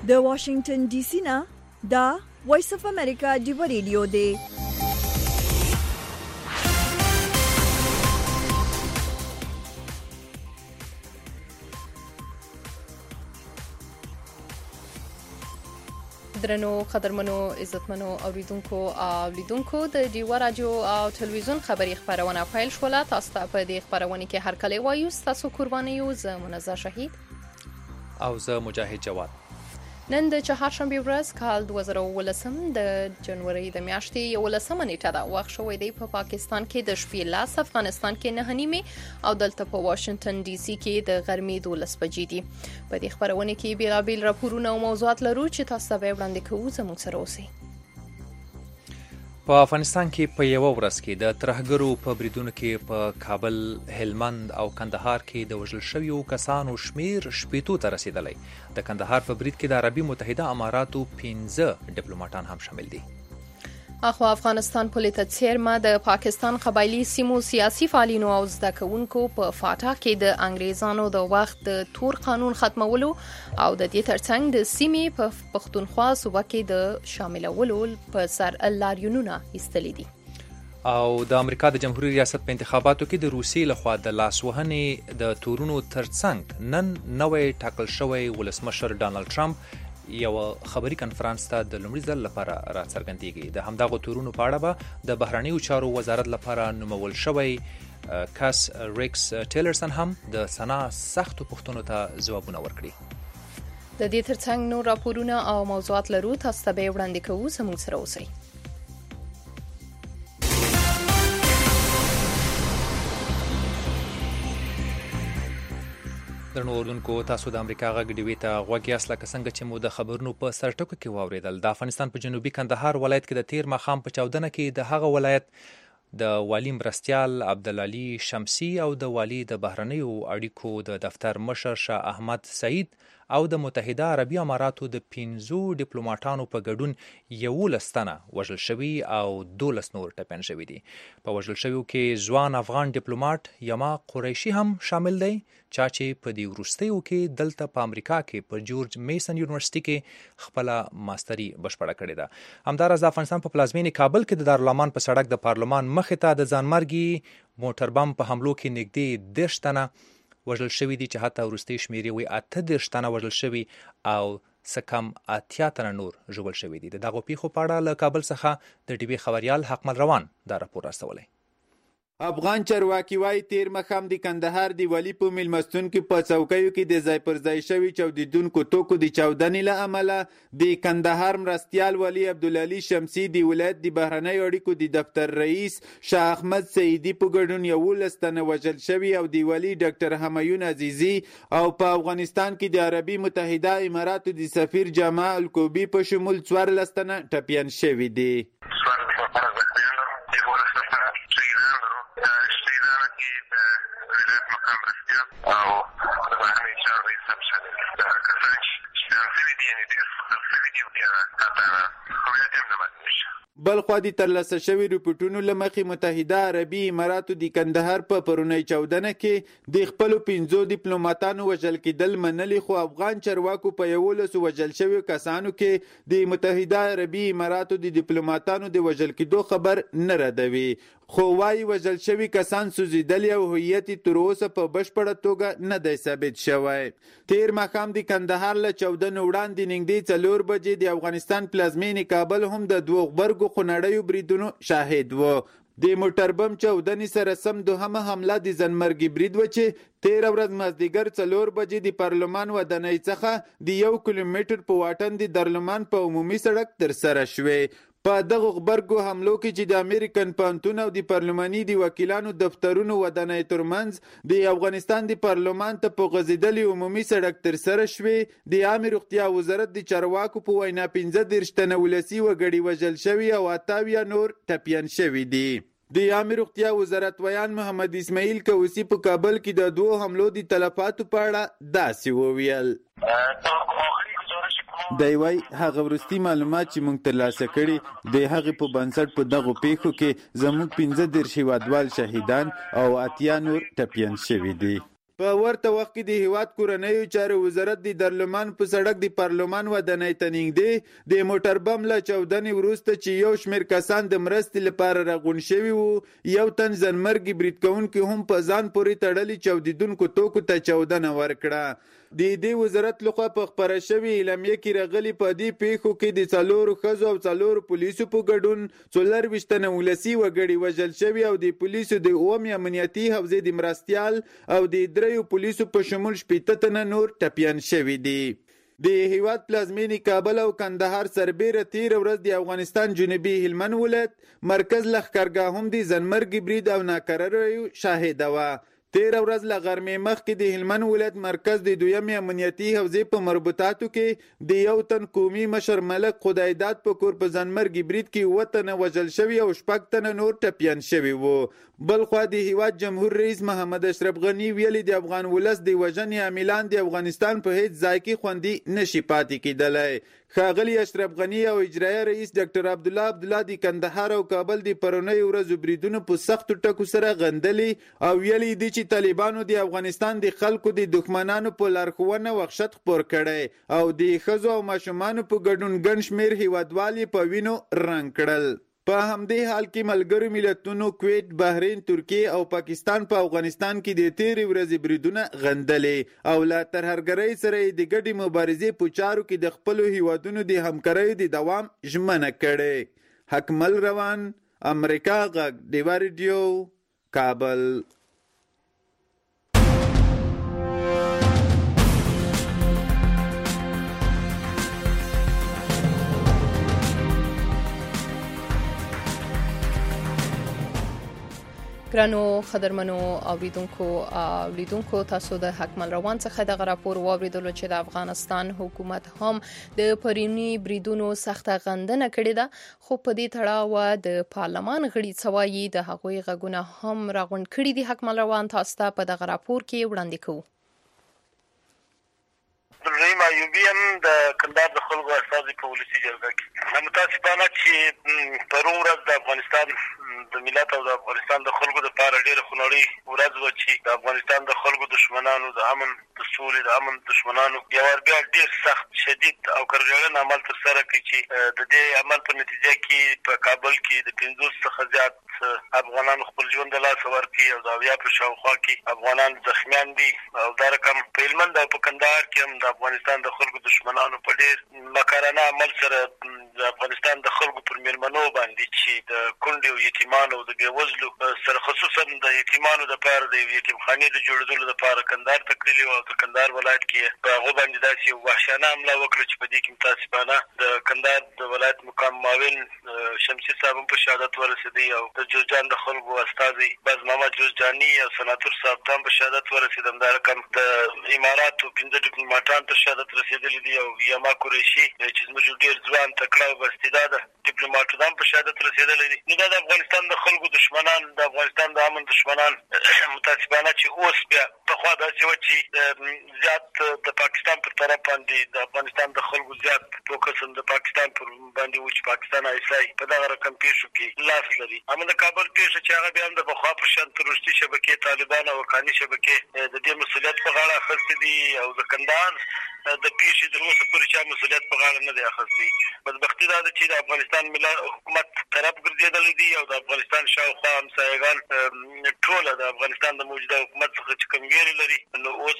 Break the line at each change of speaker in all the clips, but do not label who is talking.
د واشنگټن ډي سي نه دا وایس اف امریکا دی ریډیو دی.
درنو قدرمنو عزتمنو اوریدونکو او لیدونکو د ډیوا رادیو او ټلویزیون خبری خبرونه پیل شوله. تاسو ته په دې خبرونه کې هر کله وایو تاسو قرباني یو ز منزه شهید
او زه مجاهد جواد.
نن د چهارشنبه ورځ کال 2019 د جنوري د میاشتې 11 نیټه ده. وخت شوی دی په پاکستان کې د شپې لاس، افغانستان کې 9 نیمه او دلته په واشنگټن ډي سي کې د غرمې 12 بجې دي. په دې خبرونه کې بیلابیل راپورونه او موضوعات لرو چې تاسو ته وړاندې کوو. زموږ سره اوسئ.
په افغانستان کې په یو ورځ کې د ترهګرو په بریدونو کې په کابل، هلمند او کندهار کې د وژل شویو کسانو شمیر 80 ته رسیدلی. د کندهار په برید کې د عربي متحده اماراتو 15 ډیپلوماټان هم شامل دي.
اخو افغانستان پولیټ څیرمه د پاکستان قبایلی سیمو سیاسي فعالینو او زده کوونکو په فاټا کې د انګریزانو د وخت د تور قانون ختمولو او د دې ترڅنګ د سیمې په پښتونخوا صوبه کې د شاملولو په سر لاریونونه ایستلې دي.
او د امریکا د جمهوریت ریاست په انتخاباتو کې د روسیې لخوا د لاسوهنې د تورونو ترڅنګ نن نوې ټاکل شوی ولسمشر ډانلډ ټرمپ یو خبري کنفرانس ته د لومړي ځل لپاره راڅرګندېږي. د همدغه تورونو په اړه به د بهرنیو چارو وزارت لپاره نومول شوی کس ریکس ټیلرسن هم د سنا سختو پوښتنو ته ځوابونه ورکړي.
د دې ترڅنګ نور راپورونه او موضوعات لرو. تاسو ته به وړاندې کوو. زموږ سره اوسئ.
درنو اوردونکو، تاسو د امریکا غږ ډیوي ته غوږ یاست. لکه څنګه چې مو د خبرونو په سرټکو کې واوریدل، د افغانستان په جنوبي کندهار ولایت کې د تیر ماښام په چاودنه کې د هغه ولایت د والي مرستیال عبدالعلي شمسی او د والي د بهرنیو اړیکو د دفتر مشر شاه احمد سعید او د متحده عربي اماراتو د 15 ډیپلوماټانو په ګډون 11 تنه وژل شوي او 12 نور ټپیان شوي دي. په وژل شویو کې ځوان افغان ډیپلوماټ یما قریشي هم شامل دی، چا چې په دې وروستیو کې دلته په امریکا کې په جورج میسن یونیورسيټي کې خپله ماستري بشپړه کړې ده. همداراز د افغانستان په پلازمینې کابل کې د دارالامان په سړک د پارلمان مخې ته د ځانمرګي موټر بم په حملو کې نږدې 10 تنه وژل شوي دي، چې حتی وروستۍ شمیرې وایي 38 تنه وژل شوي او څه کم 80 تنه نور ژوبل شوي دي. د دغو پیښو په اړه له کابل څخه د ډیوي خبریال حقمل روان دا راپور راستولی.
افغان چارواکي وايي تیر مخام د کندهار دی ولی په ملمستون کې په چوکیو کې د ځای پر ځای شوی چاودیدونکو توکو د چاودنې له امله د کندهار مرستیال ولی عبدالعلي شمسی د ولایت د بهرنۍ اړیکو د دفتر رئیس شاه احمد سعیدي په ګډون 11 تنه وژل شوي او د ولی ډاکټر همایون عزیزي او په افغانستان کې د عربي متحده اماراتو د سفیر جمال الکوبي په شمول 14 تنه ټپیان شوي دي. بلخوا د ترلاسه شوی ریپورتونو له مخې متحده عربي اماراتو د کندهار په پرونی چاودنه کې د خپلو 15 ډیپلوماټانو وژل کېدل منلي، خو افغان چارواکو په 11 وژل شوي کسانو کې د متحده عربي اماراتو د ډیپلوماټانو د وژل کېدو خبر نه ردوي، خو وايي وژل شوي کسان سوځېدلي او هویت تر اوسه په بشپړه توګه نه دی ثابت شوی. تیر ماښام د کندهار له چاودنې وړاندې نږدې 4 بجې د افغانستان پلازمینې کابل هم د 2 غبرګو خونړیو بریدونو شاهد و. د موټر بم چاودنې سره سم دوهمه حمله د ځانمرګي برید و چې 13 ورځ مازدیګر 4 بجې د پارلمان ودانۍ څخه د 1 کیلومتر په واټن د دارالمان په عمومي سړک تر سره شوې. په دغه غبرګو حملو کې چې د امریکن پانتون او د پارلماني د وکیلانو دفترونو ودانۍ ترمنځ د افغانستان د پارلمان ته په غځېدلي عمومي سړک تر سره شوې، د عامه روغتیا وزارت د چارواکو په وینا 15 تنه ولسي وګړي وژل شوي او 28 نور ټپیان شوي دي. د عامه روغتیا وزارت ویان محمد اسماعیل کوسی په کابل کې د 2 حملو د تلفاتو په اړه داسې وویل. دی وای هغه ورستي معلومات چې موږ ترلاسه کړي د هغې په بنسټ په دغو پیښو کې زموږ 15 هیوادوال شهیدان او 80 نور ټپیان شوي دي. په ورته وخت کې د هیواد کورنیو چارو وزارت د درلمان په سړک د پارلمان ودانۍ ته نږدې د موټر بم له چاودنې وروسته چې یو شمېر کسان د مرستې لپاره راغونډ شوي وو، یو تن ځانمرګي برید کوونکي هم په ځان پورې تړلي چاودېدونکو توکو ته چاودنه ورکړه. د دې وزارت لخوا په خپره شوې اعلامیه کې راغلي په دې پیښو کې د 4 ښځو او 4 پولیسو په ګډون 24 تنه ولسي وګړي وژل شوي او د پولیسو د 9 امنیتي حوزې د مرستیال او د 3 پولیسو په شمول 18 تنه نور ټپیان شوي دي. د هیواد پلازمینی کابل او کندهار سربیره تیر ورځ د افغانستان جنوبي هلمند ولایت مرکز لښکرګاه هم د ځانمرګي برید او ناکراریو شاهده وه. تیر ورځ له غرمې مخکې د هلمند ولایت مرکز د 2 امنیتي حوزې په مربوطاتو کې د یو تن قومي مشر ملک خدایداد په کور په ځانمرګي برید کې 7 تنه وژل شوي او 6 تنه نور ټپیان شوي وو. بلخوا د هیواد جمهور رئیس محمد اشرف غنی ویلي د افغان ولس د وژنې عاملان د افغانستان په هیڅ ځای کې خوندي نشي پاتې کېدلی. ښاغلي اشرف غنی او اجرایه رئیس ډاکټر عبدالله د کندهار او کابل د پرونی ورځو بریدونو په سختو ټکو سره غندلي او ویلي دي چې طالبانو د افغانستان د خلکو د دښمنانو په لارښوونه وحشت خپور کړی او د ښځو او ماشومانو په ګډون ګڼ شمېر هیوادوال په وینو رنګ کړل. په همدې حال کې ملګرو ملتونو کویت، بحرین، ترکیه او پاکستان په افغانستان کې د تیرې ورځې بریدونه غندلې او لا ترهګرۍ سره د ګډې مبارزې په چارو کې د خپلو هیوادونو د همکاریو د دوام ژمنه کړې. حکمل روان، امریکا غږ، ډیوا ریډیو، کابل.
ګرانو خدرمنو اوریدونکو تاسو د حکمل روان څخه د راپور واوریدلو چې د افغانستان حکومت هم د پرونی بریدونو سخته غندنه کړې ده، خو په دې تړاو د پارلمان غړي څوایي د هغوی غږونه هم راغونډ کړي دي. حکمل روان تاسو ته په دغه راپور کې وړاندې کوو.
عبدالرحیم ایوبی هم د کندهار د خلکو استازي په ولسي جرګه کې متاسفانه چې پرون ورځ د افغانستان د ملت او د افغانستان د خلکو لپاره ډېره خونړۍ ورځ وه چې د افغانستان د خلکو دښمنانو د امن د سولې د امن دښمنانو یو وار بیا ډېر سخت شدید او کرغېړن عمل ترسره کړي چې د دې عمل په نتیجه کې په کابل کې د 50 څخه زیات افغانانو خپل ژوند د لاسه ورکړي او د 80 په شاوخوا کې افغانان زخمیان دي او دا رقم په هلمند او په کندهار کې هم د افغانستان د خلکو دښمنانو په ډېر مکارانه عمل سره د افغانستان د خلکو پر مېلمنو باندې چې د کونډې او یتیمانو او د بېوزلو سره خصوصا د یتیمانو دپاره د یتیمخانې د جوړېدلو دپاره کندهار ته کړلي وو او د کندهار ولایت کې په هغو باندې داسې یو وحشیانه حمله وکړه چې په دې کې متاسفانه د کندهار د ولایت مقام معاون شمسي صاحب هم په شهادت ورسېدی او د جوزجان د خلکو استازی باز محمد جوزجاني او سناتور صاحب ته هم په شهادت ورسېد. همدا رقم د اماراتو 15 ډیپلوماټان ته شهادت رسېدلي دي او یما قریشي چې زموږ ډېر ځوان تکړه او بااستعداده ډیپلوماټ هم په شهادت رسېدلی دي. نو دا د افغانستان د خلکو دښمنان، د افغانستان د امن دښمنان متاسفانه چې اوس بیا پخوا داسې وه چې زیات د پاکستان پر طرف باندې د افغانستان د خلکو زیات فوکس هم د پاکستان پر باندې و چې پاکستان ایسای په دغه رقم پیښو کې لاس لري. اما د کابل پیښه چې هغه بیا هم د پخوا په شان تروریستي شبکې طالبان او حقاني شبکې د دې مسؤلیت په غاړه اخیستی دي او د کندهار د پیښې تر اوسه پورې چا مسؤلیت په غاړه نه دی اخیستی. بدبختي دا ده چې د افغانستان حکومت طرف ګرځېدلی دي او د افغانستان شاوخوا همسایګان ټوله د افغانستان د موجوده حکومت څخه چې کوم ویرې لري، نو اوس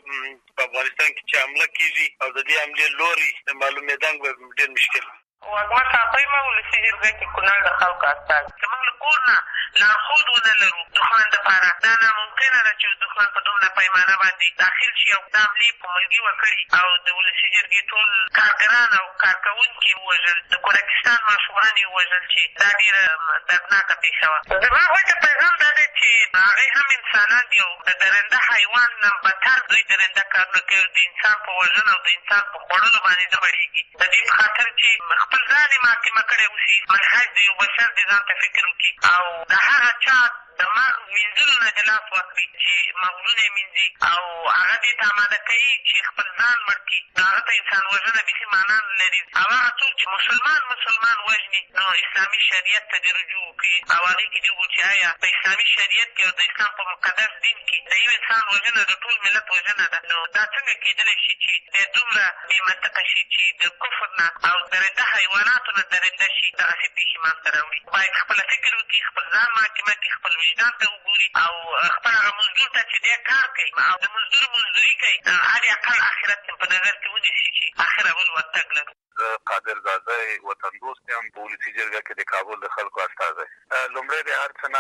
په افغانستان کې چې حمله کېږي او د دې حملې لوري معلومېدن به ډېر مشکل وي.
واکمن صاحب ما ولسي جرګه کې کونړ د خلکو استازي چې موږ له کور نه لارښود ونه لرو دښمن دپاره، دا ناممکنه ده چې دښمن په دومره پیمانه باندې داخل شي او دا حملې په ملګي وکړي او د ولسي جرګې ټول کارګران او کارکوونکي ووژل، د کوډکستان ماشومان یې ووژل چې دا ډېره دردناکه پېښه وه. زما غوښته پیغام دا دی چې هغوی هم انسانان دي او د درنده حیوان نه بدتر دوی درنده کارونه کوي، د انسان په وژنه او د انسان په خوړلو باندې نه مړېږي. د دې په خاطر چې خپل ځان یې محاکمه کړی اوسي، منهج د یو بشر د ځان ته فکر وکړي او د هغه چا د مغز مینځلو نه دې لاس واخلي چې مغزونه یې مینځي او هغه دې ته اماده کوي چې خپل ځان مړ کړي. نو هغه ته انسان وژنه بیخي معنا نه لري. او هغه څوک چې مسلمان وژني نو اسلامي شریعت ته دې رجوع وکړي او هغې کې دې وګورو چې آیا په اسلامي شریعت کې او د اسلام په مقدس دین کې د یو انسان وژنه د ټول ملت وژنه ده. نو دا څنګه کېدلی شي چې د دومره بې منطقه شي چې د کفر نه او درنده حیواناتو نه درنده شي دغسې پېښې منځته راوړي. باید خپله فکر وکړي، خپل ځان محاکمه کړي، خپل وجدان ته وګوري او خپل هغه مزدور ته چې دی کار کوي او د مزدور مزدوري کوي هر اقل آخرت په نظر کې ونیسي چې آخر اول ورتګ لرو.
قادر زاده وطن دوست یم، په ولسي جرګه کې د کابل د خلکو استازی. لومړی د هر څه نه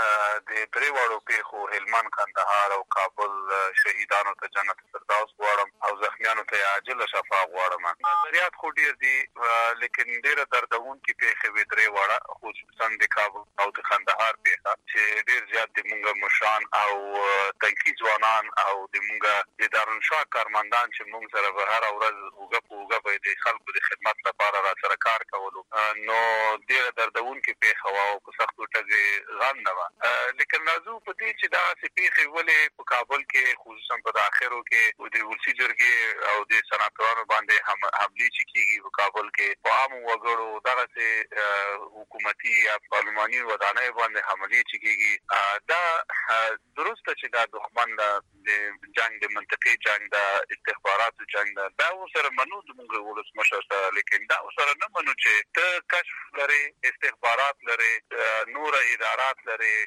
د درې واړو پېښو هلمند، کندهار او کابل شهیدانو ته جنت فردوس غواړم او زخمیانو ته یې عاجله شفا غواړم. نظریات خو ډېر دي لیکن ډېره دردونکې پېښې وې درې واړه، خصوصا د کابل او د کندهار پېښه چې ډېر زیات د مونږ مشران او تنکي ځوانان او د مونږ د دارالانشا کارمندان چې مونږ سره به هره ورځ اوږه په اوږه به د خلکو د خدمت لپاره را سره کار کولو، نو ډېره دردونکې پېښه وه او په سختو ټکې غم نه وه. لیکن راځو په دې چې دغسې پېښې ولې په کابل کې خصوصا په داخرو کې د ولسي جرګې او د سناتورانو باندې حملې چې کېږي په کابل کې په عامو وګړو دغسې حکومتي یا پارلماني ودانیو باندې حملې چې کېږي، دا درسته چې دا دښمن د جنګ د منطقي جنګ د استخباراتو جنګ دا ورسره منو زموږ ولسمشر سره، لیکن دا ورسره نه منو چې ته کشف لرې، استخبارات لرې، نور ادارات لرې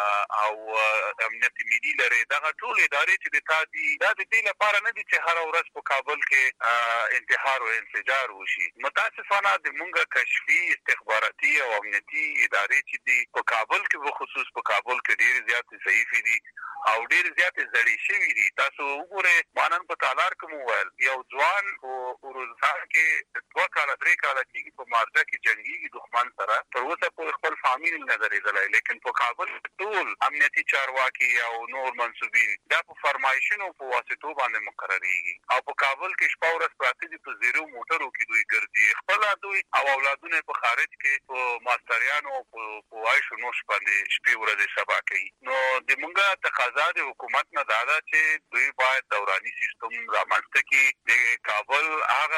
او امنیت ملي لرې. دغه ټول ادارې چې د تا دي دا د دې لپاره نه دي چې هره ورځ په کابل کې انتحار او انفجار وشي. متاسفانه د مونږ کشفي استخباراتي او امنیتي ادارې چې دي په کابل کې بخصوص په کابل کې ډېرې زیاتې ضعیفې دي او ډېرې زیاتې زړې شوي دي. تاسو وګورئ ما نن په تالار کې مو وویل یو ځوان په روزګان کې 2 کاله 3 کاله کېږي په مارجه کې جنګېږي دښمن سره، تر اوسه پورې خپل فامیل نه درېدلی. لیکن په کابل ټول امنیتي چارواکي او نور منصوبین دا په فرمایشونو په واسطو باندې مقرریږي او په کابل کې شپه ورځ پراته دي، په زیرو موټرو کې دوی ګرځي، خپله دوی او اولادونه په خارج کې په ماستریانو په عیش و نوش باندې شپې ورځې سبا کوي. نو د مونږ تقاضا د حکومت نه دا ده چې دوی باید دوراني سیستم رامنځته کړي، د کابل هغه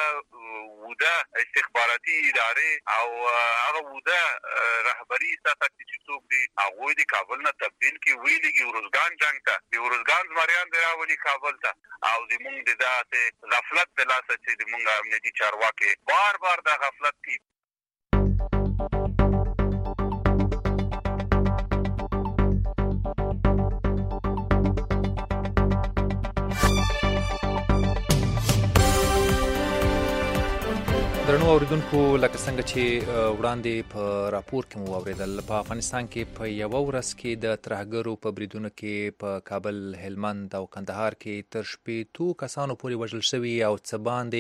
وده استخباراتي ادارې او هغه وده رهبري سطح چې څوک دي هغوی د کابل نه تبدیل کړي، ویلېږي ورزګان جنګ ته، د ورزګان زمریان دې راولي کابل ته او زموږ د داسې غفلت د لاسه چې زموږ امنیتي چارواکي بار بار دا غفلت کوي.
درنو اوریدونکو لکه څنګه چې وړاندې په راپور کې مو واورېدل، په افغانستان کې په یوه ورځ کې د ترهګرو په بریدونو کې په کابل، هلمند او کندهار کې تر 60 کسانو پورې وژل شوي او څه باندې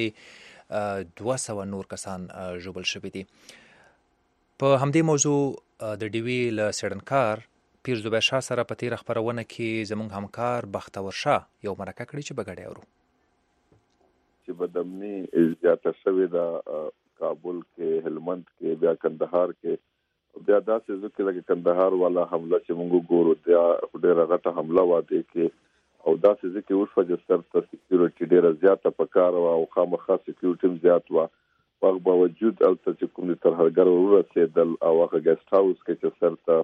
200 نور کسان ژوبل شوي دي. په همدې موضوع د ډیوي له څېړنکار پیر زبیر شاه سره په تېره خپرونه کې زموږ همکار بختور شاه یو مرکه کړې چې په ګډه اورو.
چې بدامني زیاته شوې ده کابل کې، هلمند کې، بیا کندهار کې، بیا داسې ځکه لکه کندهار والا حمله چې موږ ګورو دا ډېره غټه حمله وه دې کې او داسې ځکه وشوه چې سرته سکیورټي ډېره زیاته پکار وه او خامخا سکیورټي هم زیات وه. په هغه باوجود هلته چې کوم د ترهګر ورسېدل او هغه ګیسټ هاوس کې چې سرته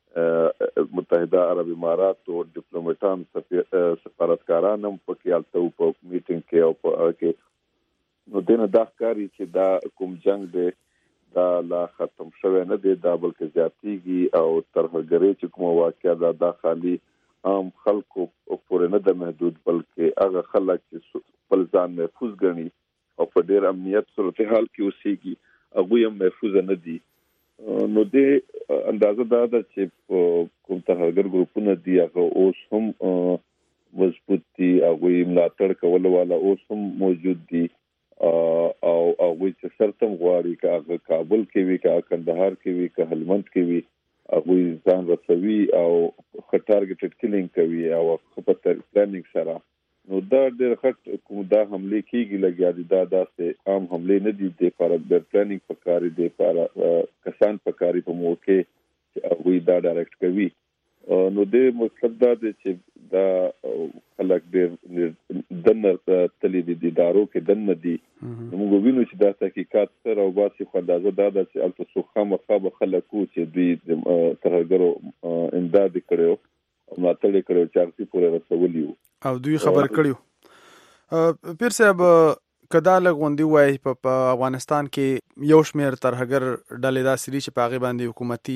متحده عرب اماراتو ډیپلوماټان سفارتکاران هم پکې هلته په میټینګ کې او په هغه کې، نو دې نه دا ښکاري چې دا کوم جنګ دی دا لا ختم شوی نه دی، دا بلکې زیاتېږي او ترهګرۍ چې کومه واقعه ده دا خالي عام خلکو پورې نه ده محدود، بلکې هغه خلک چې خپل ځان محفوظ ګڼي او په ډېر امنیت صورتحال کې اوسېږي هغوی هم محفوظه نه دي. نو دې اندازه دا ده چې کوم ترهګر ګروپونه دي هغه اوس هم مضبوط دي، هغوی ملاتړ کولو والا اوس هم موجود دي او هغوی چې سرته هم غواړي که هغه کابل کې وي، که کندهار کې وي، که هلمند کې وي، هغوی ځان رسوي او ښه ټارګېټډ کلینګ کوي او ښه په پلانینګ سره. نو دا ډېر غټ کوم دا حملې کېږي لګیا دي، دا داسې عام حملې نه دي، دې لپاره ډېر پلانینګ پکار دی، دې لپاره کسان پکار په موقع چې هغوی دا ډایرکټ کوي. نو د مطلب دا دی چې دا خلک ډېر دنه تللی دي ادارو کې دنه دي موږ وینو چې دا تحقیقات سره او باسي خو اندازه دا ده چې الته څو خامخا خلکو چې دوی ترهګرو امداد کړو او ملاتړ کړو چې هغه پورې رسولي
او دوی خبر کړیو پیر صاحب کدا لغوندي وای په افغانستان کې یو شمېر ترهګر ډلې داسې دي چې په هغې باندې حکومتي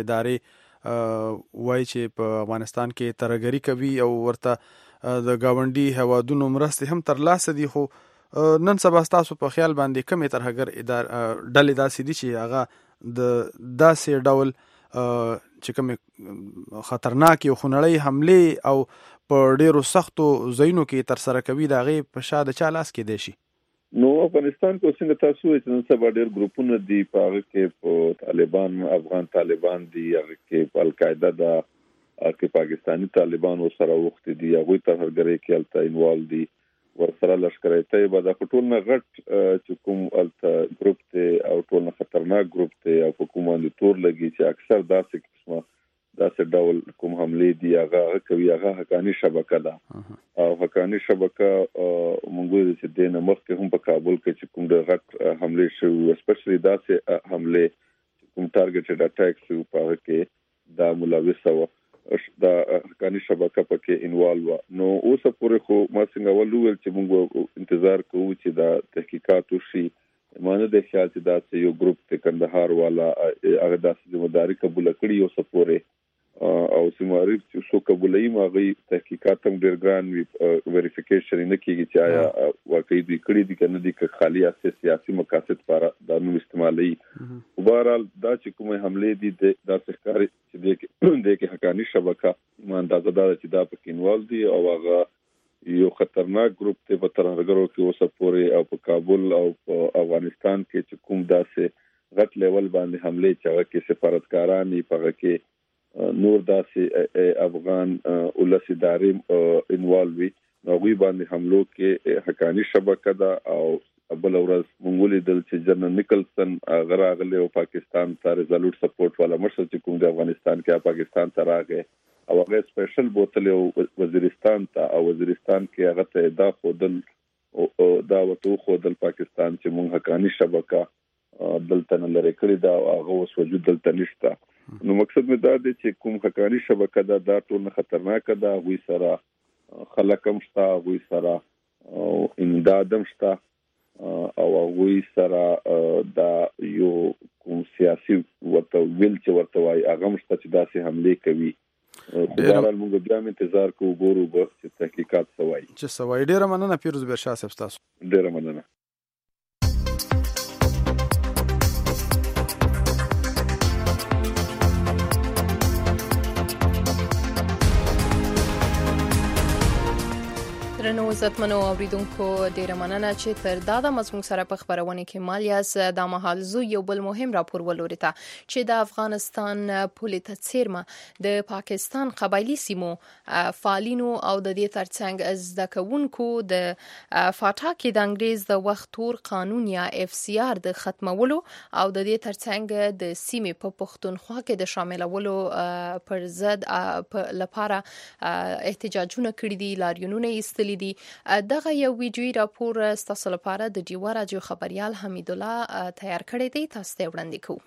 ادارې وای چې په افغانستان کې ترهګري کوي او ورته د ګاونډي هوادونو مرستې هم ترلاسه دي خو نن سبا ستاسو په خیال باندې کومې ترهګر ډلې داسې دي چې هغه د داسې ډول چې کومې خطرناکې او خونړۍ حملې او په ډېرو سختو ځایونو کې ترسره کوي د هغې په شا د چا لاس کې دی شي
نو افغانستان کې څنګه تاسو وایئ چې نن سبا ډېر ګروپونه دي په هغه کې په طالبان افغان طالبان دي هغه کې په القاعده ده کې پاکستانی طالبان سره وخت دي هغوی ترهګرۍ کې هلته انوالو دي ورسره لشکري طیبه دا په ټول نه غټ چې کوم هلته ګروپ دی او ټول نه خطرناک ګروپ دی او په کوم باندې تور لګي چې اکثر داسې قسمه داسې ډول کوم حملې دي هغه کوي هغه حقاني شبکه ده او حقاني شبکه موږ وایو چې د مخکې هم په کابل کې چې کوم د غټ حملې شو اسپیشلی داسې حملې کوم ټارګټډ اټیکس په هغه کې دا ملوثه و دا حقاني شبکه پکې انوالو نو اوس پورې خو ما څنګه ولول چې موږ انتظار کوو چې دا تحقیقات وشي مانه د خیال چې دا یو ګروپ ته کندهار والا هغه داسې ځمداري قبول کړي او سپورې او سیماري چې څو قبولای ماغي تحقیقات هم ډیر ګران وی ویریفیکیشن نه کیږي چې آیا واقعي دوی کړي دي کنه دي که خالی سیاسي مقاصد لپاره دا نو استعمالي وبهرحال دا چې کومه حملې دي د ښکاری چې د کې حقاني شبکه ما اندازه دا چې دا پکې انوال دي او هغه یو خطرناک ګروپ ته په ترهګرو کې اوسه پورې او په کابل او په افغانستان کې چې کوم داسې غټ لیول باندې حملې چې هغه کې سفارتکاران په هغه کې نور داسې افغان ولس ادارې انوالو وي هغوی باندې حملو کې حقاني شبکه ده او بل ورځ موږ ولیدل چې جنرال نیکلسن هغه راغلی او پاکستان ته ریزولوټ سپورټ والا مشر چې کوم د افغانستان کې پاکستان ته راغی او هغه سپیشل بوتل وزیرستان ته او وزیرستان کې هغه ته دا خودل او دا وته خودل پاکستان چې موږ حقاني شبکه دلته نه لري کړی دا هغه اوس وجود دلته نشته نو مقصد مې دا دی چې کوم حقاني شبکه دا ټول خطرناک ده هغوی سره خلک هم شته هغوی سره امداد هم شته او هغوی سره دا یو کوم سیاسي ورته ویل چې ورته وایي هغه هم شته چې داسې حملې کوي خدایال موږ بیا انتظار کوو ګورو به چې تحقیقات څه وایي
ډېره مننه پیروز بیرشاه صاحب ستاسو
ډېره مننه
درنو عزتمنو اوریدونکو ډیره مننه چې تر دا د مزمون سره په خبرونه کې مالیاس د مهال زو یو بل مهم راپور ولورته چې د افغانستان پولیټ څیرمه د پاکستان قبایلی سیمو فعالینو او د دې ترڅنګ زده کوونکو د فاټا کې د انګریز د وخت تور قانون یا اف سی آر د ختمولو او د دې ترڅنګ د سیمې په پښتونخوا کې د شاملولو پر ضد لپاره احتجاجونه کړي دي لاریونونه ایستلي دي دغه یو ویډیویي راپور ستاسو لپاره د ډیوا راډیو خبريال حمید الله تیار کړی دی تاسو ته وړاندې کوو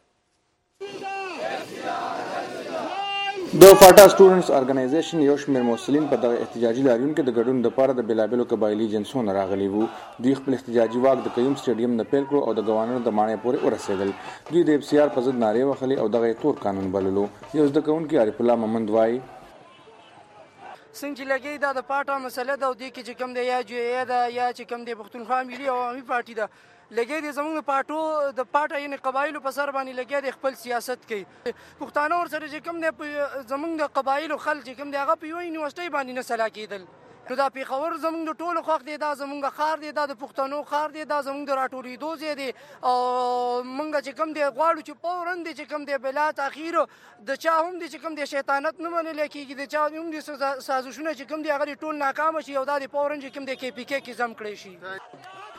د فاټا سټوډنټس ارګنایزیشن یو شمېر مسلمان په دغه احتجاجي لاریون کې د ګډون لپاره د بلابلو قبایلی جنسونو راغلي وو دوی خپل احتجاجي واک د قیم سټیډیم نه پیل کړو او د ګوانونو د مانې پورې ورسېدل دوی د اف سی آر په ضد نارې وهلې او دغه تور قانون بللو یو زده کوونکی عارف الله محمد وایي
څنګه لګي دا د پاټا مسله ده او د کې چې کوم دی یا جوړه ده یا چې کوم دی پښتونخوا ملي عوامي پارټي ده لګي د زموږ پاټو د پاټا یعنی قبایلو په سر باندې لګي د خپل سیاست کوي پښتانه ور سره چې کوم دی زموږ د قبایلو خلک چې کوم دی هغه په یو یونیورسيټي باندې نه سلا کېدل نو دا پیښور زموږ د ټولو خوښ دی دا زموږ خار دی دا د پښتنو خار دی دا زموږ د راټولېدو ځای دی او موږ چې کوم دی غواړو چې فورن دی چې کوم دی بلا تاخیر د چا هم دی چې کوم دی شیطانت نه منل کېږي د چا هم دی سازشونه چې کوم دی هغه ټول ناکام شي او دا د فورن چې کوم دی کې پی کې کې زم کړی شي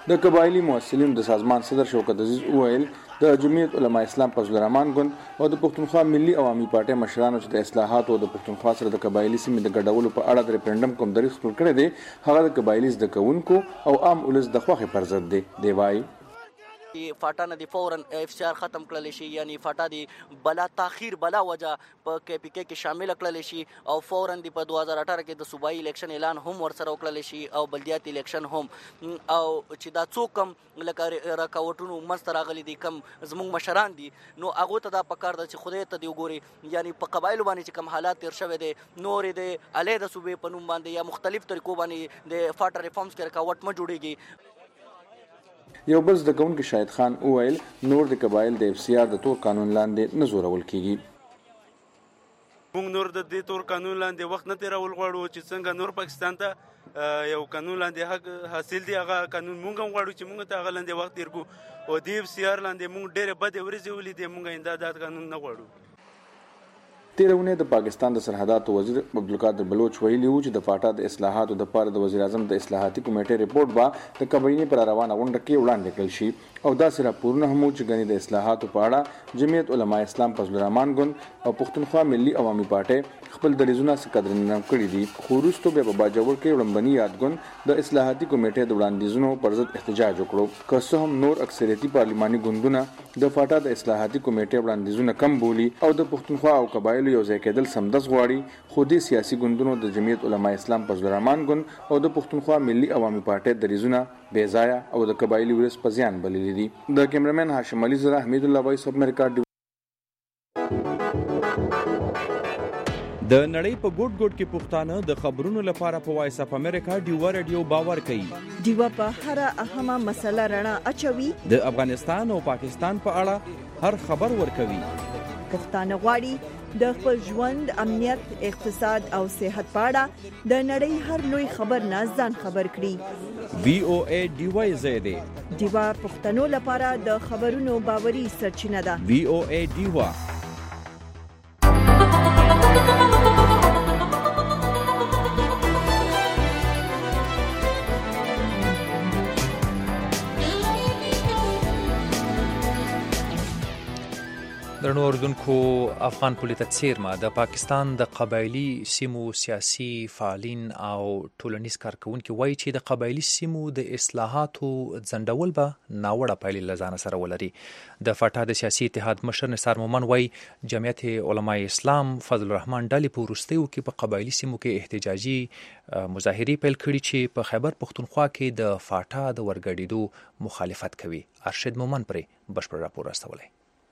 د قبایلی مؤثرینو د سازمان صدر شوکت عزیز وویل د جمعیت علما اسلام فضل الرحمن ګوند او د پښتونخوا ملي عوامي پارټۍ مشرانو چې د اصلاحاتو او د پښتونخوا سره د قبایلی سیمې د ګډولو په اړه د ریفرنډم کوم دریځ خپل کړی دی هغه د قبایلی زده کوونکو او عام ولس د خوښې پر ضد دی وایي
فاټا نه دی فورن اف سی آر ختم کړل شي، یعنی فاټا دی بلا تاخير بلا وجہ په کې پی کې شامل کړل شي او فورن دی په 2018 کې د صوبایي الیکشن اعلان هم ورسره وکړل شي او بلدیاتي الیکشن هم، او چې دا څوک کم لکه راکاوټونو مستر راغلي دي کم زموږ مشران دي نو هغه ته دا پکار ده چې خدای ته دی وګوري، یعنی په قبایل باندې چې کم حالات تیر شوه دي نور دی علي د صوبې په نوم باندې یا مختلف طریقو باندې د فاټا ریفارمز کې راکاوټ ما جوړيږي.
یو بل زده کوونکی شاهد خان وویل نور د قبایل د اف سی آر د تور قانون لاندې نه زورول کیږي.
موږ نور د دې تور قانون لاندې وخت نه تیرول غواړو چې څنګه نور پاکستان ته یو قانون لاندې حق حاصل دی، هغه قانون موږ هم غواړو چې موږ ته هغه لاندې وخت تیر کړو او د اف سی آر لاندې موږ ډېرې بدې ورځې ولیدې، موږ امدادات قانون نه غواړو.
تیرونه د پاکستان د سرحداتو وزیر عبدالقادر بلوچ ویلي و چې د فاټا د اصلاحاتو د پاره د وزیر اعظم د اصلاحاتي کمیټې ریپورت به د کابینې پر روانه غونډه کې وړاندې کړل شي او داسې راپورونه هم چې غني د اصلاحاتو په اړه جمعیت علما اسلام فضل الرحمن ګوند او پښتونخوا ملي عوامي پارټۍ خپل دریځونه څرګند کړي دي، خو وروسته بیا په باجوړ کې وړاندې یادګون د اصلاحاتي کمیټې د وړاندیزونو پر ضد احتجاج وکړو، که څه هم نور اکثریتي پارلماني ګوندونه د فاټا د اصلاحاتي کمیټې وړاندیزونه کم بولي او د پښتونخوا او قبایلو یو ځای کېدل سمدس غواړي، خو د سیاسي ګوندونو د جمعیت علما اسلام فضل الرحمن ګوند او د پښتونخوا ملي عوامي پارټۍ دریځونه بې ځایه او د قبایلي ولس په زیان بللي دي. د کیمرمن هاشم علي زره حمید الله وایس اف امریکا.
د نړۍ په ګوټ ګوټ کې پښتانه د خبرونو لپاره په وایس اف امریکا ډیوا رادیو باور کوي.
ډیوا په هر اهمه مسله رڼا اچوي،
د افغانستان او پاکستان په اړه هر خبر ورکوي.
پښتانه غواړي د خپل ژوند، امنیت، اقتصاد او صحت په اړه د نړۍ هر لوی خبر نه ځان خبر کړي.
وی او ای ډیوا زیاده
ډیوا پښتنو لپاره د خبرونو باوري سرچینه ده.
وی او ای ډیوا.
درنو اوردونکو، افغان پولیټ څیرمه د پاکستان د قبایلی سیمو سیاسي فعالین او ټولنیز کارکونکي وایي چې د قبایلی سیمو د اصلاحاتو ځنډول به ناوړه پایلې له ځانه سره ولري. د فاټا د سیاسي اتحاد مشر نثار مومن وایي جمعیت علما اسلام فضل الرحمن ډلې په وروستیو کې په قبایلی سیمو کې احتجاجي مظاهرې پیل کړي چې په خیبر پښتونخوا کې د فاټا د ورګډېدو مخالفت کوي. ارشد مومن پرې بشپړ راپور استولی.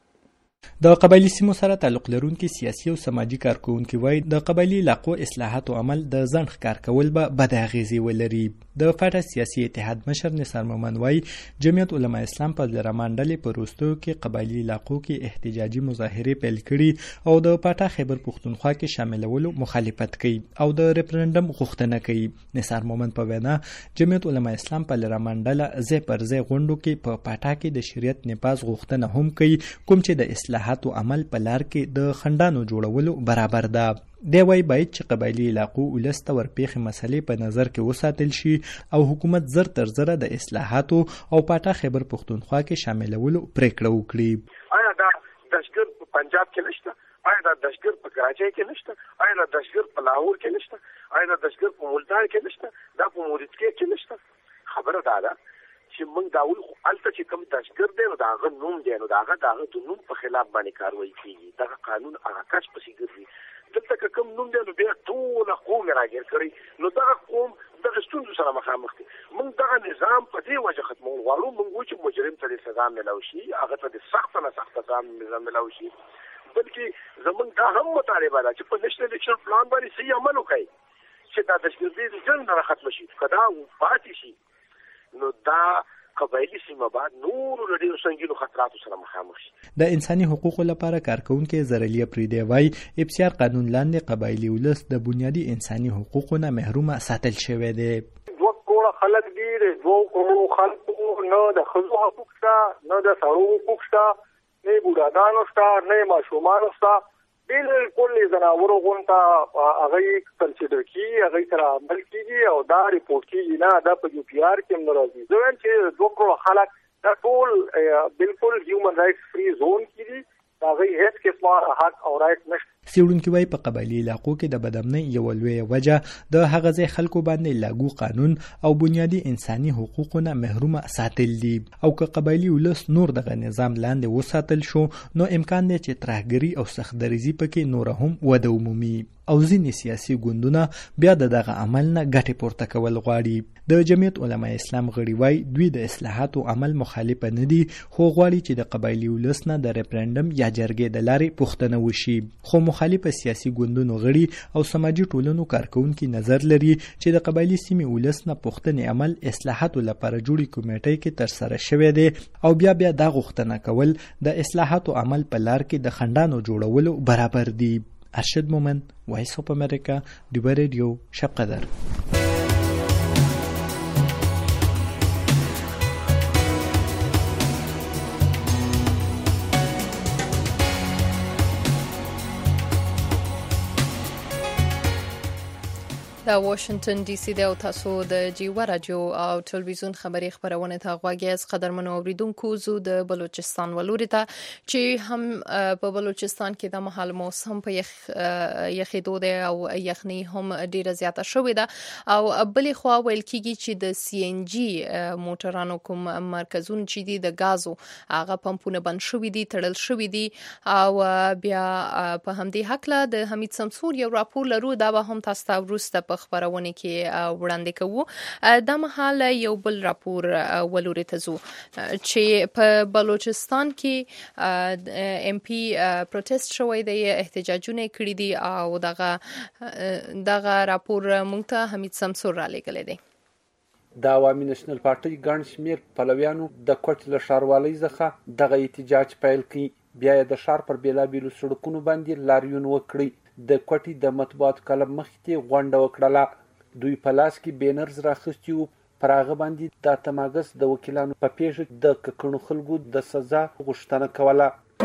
د قبایلی سیمو سره تعلق لرونکي سیاسي او سماجی کارکونکي وایي د قبایلی علاقو اصلاحاتو عمل د ځنډ ښکار کول به بد اغیزې ولري. د فاټا سیاسي اتحاد مشر نثار مومن وایي جمعیت علما اسلام فضل الرحمن ډلې په وروستیو کې قبایلی علاقو کې احتجاجي مظاهرې پیل کړي او د فاټا خیبر پښتونخوا کې شاملولو مخالفت کوي او د ریفرنډم غوښتنه کوي. نثار مومن په وینا جمعیت علما اسلام فضل الرحمن ډله ځای پر ځای غونډو کې په فاټا کې د شریعت نفاذ غوښتنه هم کوي، کوم چې د اصلاحاتو عمل په لار کې د خندانو جوړولو برابر ده. دی وایي باید چې قبایلی علاقو ولس ته ورپېښې مسلې په نظر کې وساتل شي او حکومت زر تر زره د اصلاحاتو او فاټا خیبر پښتونخوا کې شاملولو پریکړه وکړي.
آیا دا دهشتګرد په پنجاب کې نشته؟ آیا دا دهشتګرد په کراچۍ کې نشته؟ آیا دا دهشتګرد په لاهور کې نشته؟ آیا دا دهشتګرد په ملتان کې نشته؟ دا په مورچې کې نشته؟ خبره دا ده چې موږ دا ول الته چې کوم دهشتګرد دی نو دا هغه نوم دی، نو دا هغه د نوم په خلاف باندې کاروایی کیږي. دا قانون هغه کس پسې ګرځي. دلته که کوم نوم دی نو بیا ټول قوم راګیر کړي، نو دغه قوم دغه ستونزو سره مخامخ دي. موږ دغه نظام په دې وجه ختمول غواړو. موږ چې مجرم ته د سزا ملاوي شي، هغه ته د سخت نه سخت سزا ملاوي شي، بلکې زموږ دا هم مطالبه ده چې په نېشنل الیکشن پلان باندې صحیح عمل وکړي چې دا دهشتګردي جنګ نه ختم شي. که دا پاتې شي نو دا قبایلی سیمه بعد نور ډېرو سنګینو خطراتو سره مخامخ شي.
د انساني حقوقو لپاره کارکونکي زرلیه پریدی وایي ابسیار قانون لاندې قبایلی ولس د بنیادي انساني حقوقو نه محرومه ساتل شوی دی.
2 کروڑه خلک دي، د 2 کروڑو خلکو نه د ښځو حقوق شته، نه د سړو حقوق شته، نه بوډاګانو شته، نه ماشومانو شته. بالکل زناورو غونډه هغه کنسیډر کیږي، هغه سره عمل کیږي او دا ریپورت کیږي نه دا په یو پی آر کې هم راځي. زه وایم چې 2 کروڑ خلک دا ټول بالکل هیومن رائټس فری زون کیږي، هغه هیڅ قسمه حق او رائټ نشته.
څېړونکي وایي په قبایلي علاقو کې د بدامنۍ یوه لویه وجه د هغه ځای خلکو باندې لاګو قانون او بنیادي انساني حقوقونه محرومه ساتل دي، او که قبایلي ولس نور دغه نظام لاندې وساتل شو نو امکان دی چې ترهګري او سختدریزي پکې نوره هم وده ومومي، او ځینې سیاسي ګوندونه بیا د دغه عمل نه ګټې پورته کول غواړي. د جمعیت علما اسلام غړي وایي دوی د اصلاحاتو عمل مخالفه نه دي، خو غواړي چې د قبایلي ولس نه د ریفرنډم یا جرګې د لارې پوښتنه وشي. خو مخالفه سیاسي ګوندونو غړي او سماجي ټولنو کارکونکي نظر لري چې د قبایلي سیمې ولس نه پوښتنې عمل اصلاحاتو لپاره جوړې کمیټې کې ترسره شوی دی، او بیا دا غوښتنه کول د اصلاحاتو عمل په لار کې د خنډانو جوړولو برابر دي. ارشد مومن، وایس اف امریکا، ډیوه ریډیو، شب قدر.
د واشنگټن ډي سي د تاسو د جیوا رادیو او ټلویزیون خبري خبرونه ته غواګیز قدرمنو اوریدونکو زو د بلوچستان ولوري ته چې هم په بلوچستان کې د محل موسم په یخېدو دی او یخني هم ډیره زیاته شوې ده، او بلې خوا ویل کېږي چې د سی ان جی موټرانو کوم مرکزونه چې دي د غازو هغه پمپونه بند شوې دي، تړل شوې دي، او بیا په همدې حق له د حمید سمسور یو راپور لرو دا به هم تاسو ته وروسته په خبرونه کې وړاندې کوو. د مهال یو بل راپور ولوري ته زو چې په بلوچستان کې ام پی پروتست شوی دی، احتجاجونه کړي دي، او دغه راپور مونږ ته حمید سمسور را لېږلی دی.
د عوامي نېشنل پارټۍ ګڼ شمېر پلویانو د کوټ له ښاروالۍ څخه دغه احتجاج پیل کړي، بیا یې د ښار پر بېلابېلو سړکونو باندې لاریون وکړي. د کوټې د مطبوعاتو کلب مخکې غونډه وکړله، دوی په لاس کې بینرز راخیستي وو، پر هغه باندې د اتم اګست د وکیلانو په پیښه د ککړو خلکو د سزا غوښتنه کوله.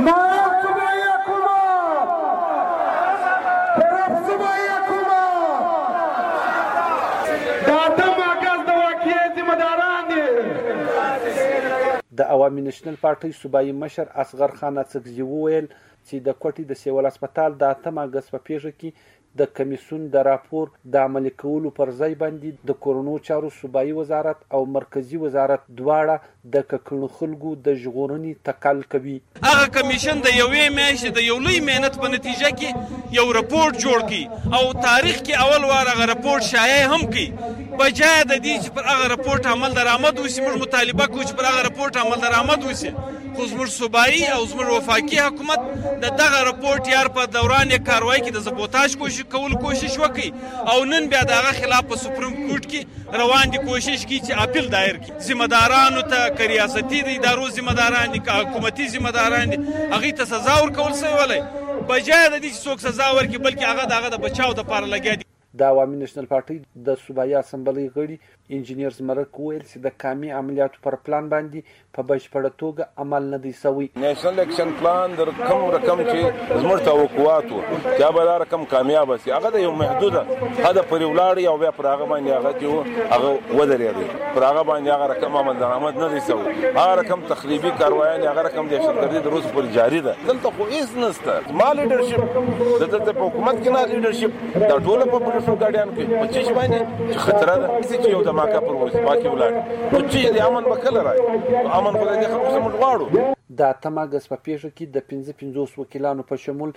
د عوامي نېشنل پارټۍ صوبایي مشر اصغر خان اڅکزي وویل چې د کوټې د سیول هسپتال د 8 اګست په پیښه کې د کمیسیون د راپور د عملي کولو پر ځای باندې د کورونو چارو صوبایي وزارت او مرکزی وزارت دواړه د ککړو خلکو د ژغورنې تکل کوي.
هغه کمیشن د یوې میاشتې د یو لوی مهنت په نتیجه کې یو راپور جوړ کړي او تاریخ کې اول وار هغه راپور شایع هم کړي. بجای د دې چې پر هغه راپور عمل درآمد وشي، موږ مطالبه کوو چې پر هغه راپور عمل درآمد وشي، خو زموږ صوبایي او زموږ وفاقي حکومت دغه راپور یار په دوران کاروایی کې د سبوتاژ کوشش وکړي او نن بیا دغه خلاف په سپریم کورټ کې روان دي کوشش کوي چې اپیل دایر کړي. ذمہ دارانو ته ریاستي ادارو ذمہ داران دي، حکومتي ذمہ داران دي، هغه ته سزا ورکول شوی ولای بجای د دې څوک سزا ورکړي بلکې هغه دغه د بچاو د لپاره لګیا دي.
د عوامي نېشنل پارټۍ د صوبایي اسمبلۍ غړي انجینیر زمرک وویل چې د کامي عملیاتو پر پلان باندې په بشپړه توګه عمل نه دی شوی.
نېشنل اکشن پلان د کوم رقم چې زموږ توقعات وو چې به دا رقم کامیاب شي، هغه د یو محدوده هدف پورې ولاړ او بیا پر هغه باندې هغه چې هغه ودرېږي، پر هغه باندې هغه رقم عمل درآمد نه دی شوی. هغه رقم تخریبي کاروایان، هغه رقم د شرکتي د روز پر جاری ده. دلته خو هیڅ نشته، ما لیډرشپ دلته په حکومت کې نه لیډرشپ دا ټول په پولیسو ګاډیانو کې په چیش باندې خطر ده چې یو دماکه پر وځي باقي ولر نو چې د امن وکړه راځي امن خو دې خلکو سم غواړو.
د 8 اګست په پیښه کې د 55 وکیلانو په شمول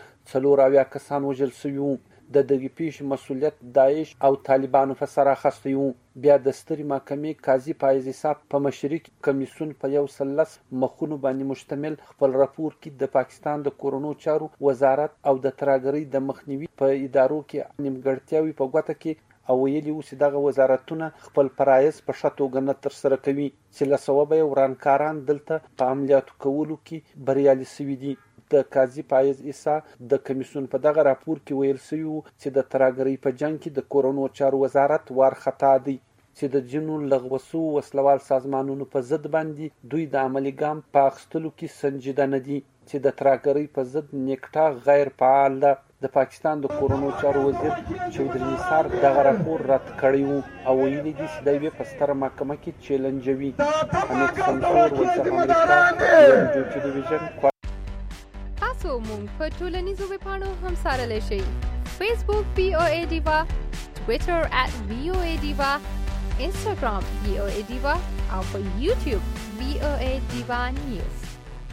4 کسان وژل شوي وو. د دغې پیښې مسؤلیت داعش او طالبانو په سر اخیستی وو. بیا د سترې محکمې قاضي فایز عیسی په مشرۍ کمیسیون په 113 مخونو باندې مشتمل خپل راپور کې د پاکستان د کورونو چارو وزارت او د ترهګرۍ د مخنیوي په ادارو کې نیمګړتیاوې په ګوته کې او ویلي وو چې دغه وزارتونه خپل فرایض په ښه توګه نه ترسره کوي، چې له سببه یې ورانکاران دلته په عملیاتو کولو کې بریالي شوي دي. د قاضي فایز عیسی د کمیسیون په دغه راپور کې ویل شوي وو چې د ترهګرۍ په جنګ کې د کورونو چارو وزارت وارخطا دی، چې د ځینو لغوه شوو وسلوال سازمانونو په ضد باندې دوی د عملي ګام په اخیستلو کې سنجیده نه دي، چې د ترهګرۍ په ضد نیکټه غیر فعال ده. د پاکستان د کورونو چارو وزیر چودري نثار دغه راپور رد کړی و او ویلي دي چې د یوې په ستره محکمه کې چیلنجوي. حمید سمسور وایس اف امریکا جو ټلویزیون.
تاسو مونږ په ټولنیزو ویبپاڼو هم سارلی شئ. فیسبوک VOA ډیوا، ټویټر @VOA ډیوا، انسټاګرام VOA ډیوا او په یوټیوب VOA ډیوا نیوز.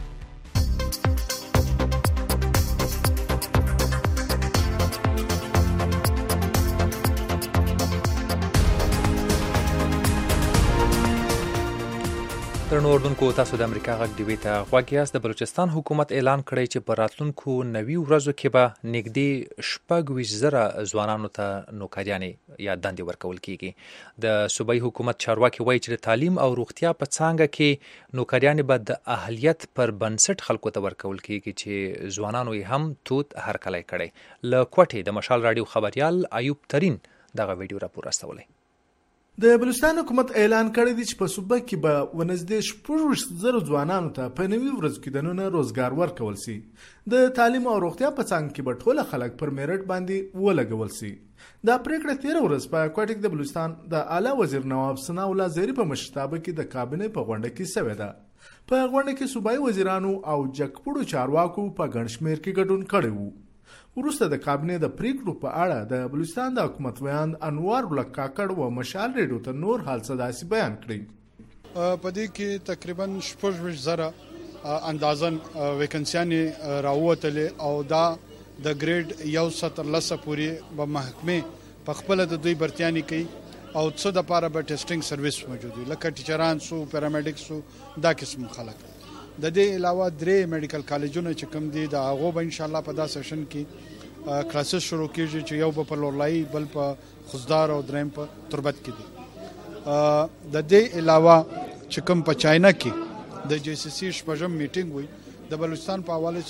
درنو اردوونکو، تاسو د امریکا غږ ډیوي ته غوږ یاست. د بلوچستان حکومت اعلان کړی چې په راتلونکو 90 ورځو کې به نږدې 26,000 ځوانانو ته نوکریانې یا دندې ورکول کیږي. د صوبایي حکومت چارواکي وایي چې د تعلیم او روغتیا په څانګه کې نوکریانې به د اهلیت پر بنسټ خلکو ته ورکول کیږي چې ځوانانو یې هم توت هرکلی کړی. له کوټې د مشال راډیو خبریال ایوب ترین دغه ویډیو راپور راستولی.
د بلوچستان حکومت اعلان کړی دی چې په صوبه کې به ونږدې 26,000 ځوانانو ته په 90 ورځو کې دننه روزګار ورکول سي. د تعلیم او روغتیا په څانګه کې به ټول خلک پر میرټ باندې ولګول سي. دا پریکړه 13 ورځ په کوټه د بلوچستان د اعلی وزیر نواب ثناء الله زهري په مشرتابه کې د کابینې په غونډه کې شوې ده. په غونډه کې صوبایي وزیرانو او جګپوړو چارواکو په ګڼ شمېر کې ګډون کړی وو. وروسته د کابینې د پریکړو په اړه د بلوچستان د حکومت ویاند انوار الحق کاکړ و مشال ریډیو ته نور حال څه بیان کړی.
په دې کې تقریبا 26,000 اندازن ویکنسیانې راووتلې او دا د ګریډ 113 پورې به محکمې په خپل د دوی برتیانی کوي او څه د پاره به ټیسټینګ سرویس موجود وي، لکه ټیچران سو، پیرامیډیکس دا قسم خلک. د دې علاوه 3 میډیکل کالجونه چې کوم دي د هغه به ان شاء الله په دا سیشن کې کلاسز شروع کیږي چې یو په لورلای، بل په خوزدار او دریم په تربت کې دي. د دې علاوه چې کوم په چاینا کې د JCC شپږم میټینګ وي د بلوچستان په حواله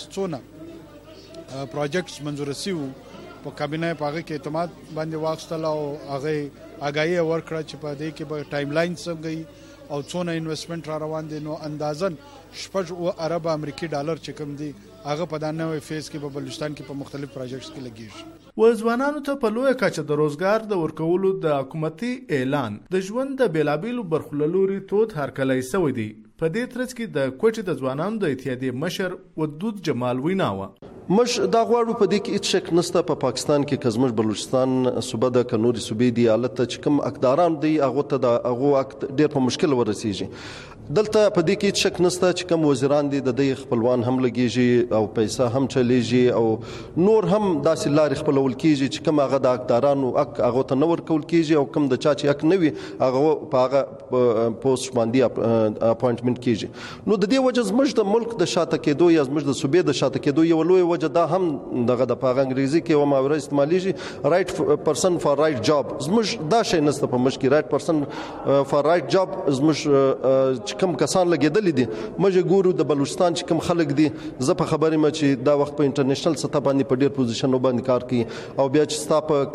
څونه پروجیکټس منظور شي په کابینه په هغه کې اعتماد باندې واخستل او هغه اگاهی ورکړه چې په دې کې به ټایم لاین څنګه او څونه انویسټمنټ را روان دي. نو اندازن 6 ارب امریکایي ډالر چې کوم دي هغه په دانه فیز کې په بلوچستان کې په مختلف پروجیکټس کې لګیږي.
ځوانانو ته په لویه کچه د روزګار د ورکولو د حکومتي اعلان د ژوند د بیلابیلو برخو له لوري تود هرکلی سوی دی. په دې ترڅ کې د کوټې د ځوانانو د اتحادیې مشر ودود جمال وینا و.
مش دا غواړو په دې کې هیڅ شک نشته په پاکستان کې کزمش بلوچستان صوبه د کنوري صوبې دی حالت چې کوم اقداران دی هغه ته د هغه وخت ډېر په مشکل ورسیږي. دلته په دې کې هیڅ شک نشته چې کوم وزیران دي د دې خپلوان هم لګیږي او پیسې هم چلیږي او نور هم داسې لارې خپلول کیږي چې کوم هغه د اقدارانو هغه ته نور کول کیږي او کوم د چا چې حق نه وي هغه په هغه پوسټ باندې اپاینټمنټ کیږي. نو د دې وجه زموږ د ملک د شاته کېدو یا زموږ د صوبې د شاته کېدو یو لوی وجه دا هم دغه د په انګریزي کې و محاوره استعمالېږي رائټ پرسن فار رائټ جاب. زموږ دا شی نشته په مشکل رائټ پرسن فار رائټ جاب. زموږ کم کسان لګیدل دي مجه ګورو د بلوچستان چې کم خلک دي زه په خبرې ما چې دا وخت په انټرنیشنل سطح باندې په ډیر پوزیشن باندې کار کوي او بیا چې ستا په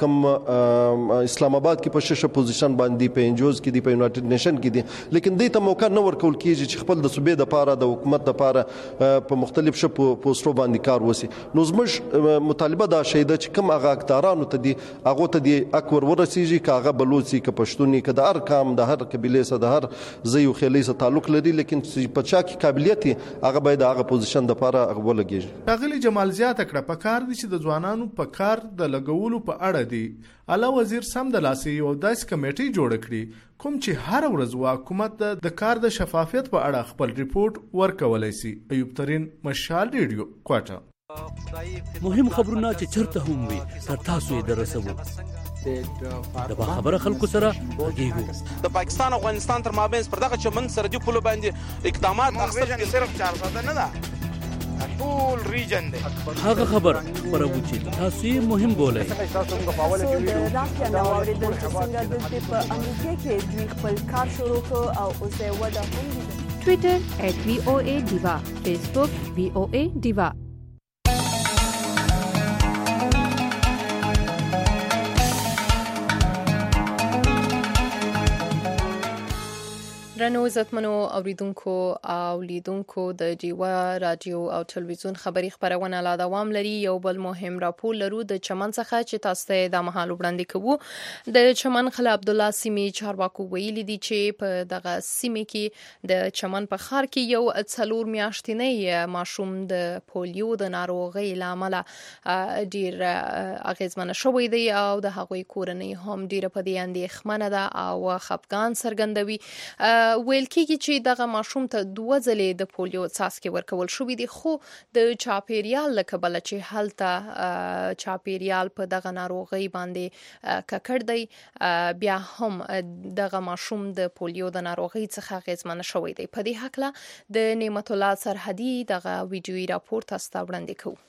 کم اسلام آباد کې په شش پوزیشن باندې په انجوز کې دي په یونایټډ نیشن کې دي لیکن دې ته موقع نه ورکول کیږي چې خپل د صوبې د پاره د حکومت د پاره په مختلف شپو پوسټو باندې کار وسی. نو زموږ مطالبه دا شی ده چې کوم هغه اکتارانو ته دي هغه ته دي اکور ورسیږي کاغه بلوچي ک پښتوني ک د هر کام د هر قبيله سره د هر زيو خلې سره تعلق لري لیکن په چا کې قابلیت هغه باید هغه پوزیشن د پاره هغه ولګي.
اغلی جمال زیات کړه په کار دي چې د ځوانانو په کار د لګولو په اړه دی اعلی وزیر سم د لاسي او داس کمیټي جوړ کړي کوم چې هر ورځ حکومت د کار د شفافیت په اړه خپل ریپورت ورکولای شي. ایوب ترین مشال ریډیو کوټه.
مهم خبرونه چې چرته هم وي تر تاسو یې درسوو د خبره خلکو سره غږیږو.
د پاکستان او افغانستان تر مابین پر دغه چمن سرحدي پولو باندې اقدامات اخیستل صرف 400 نه ده ټول ریجن دی
هغه خبر پرو چې تاسو یې مهم بولئ.
د راکیا نواري د څنګه د په امریکا کې دوی خپل کار شروع کړ او اوس یې ودا هم ټویټر @VOA Diva فیسبوک VOA Diva.
درنو عزتمنو اوریدونکو او لیدونکو د ډیوا رادیو او ټلویزیون خبری خبرونه لا دوام لري. یو بل مهم راپور لرو د چمن څخه چې تاسو ته د مهال وړاندې کوو. د چمن خلا عبد الله سیمې چارواکو ویلي دي چې په دغه سیمې کې د چمن په ښار کې یو 4 میاشتنی ماشوم د پولیو د ناروغۍ لامل ډیر اغیزمن شوی دی او د هغوی کورنۍ هم ډیر په دې اندېښمنه ده او خفګان څرګندوي. ویل کېږي چې دغه ماشوم ته 2 ځلې د پولیو څاڅکي ورکول شوې دي، خو د چاپیریال له کبله چې هلته چاپیریال په دغه ناروغۍ باندې ککړ دی، بیا هم دغه ماشوم د پولیو د ناروغۍ څخه اغېزمن شوی دی. په دې هکله د نعمت الله سرحدي دغه ویډیويي راپور تاسو ته وړاندې کوو.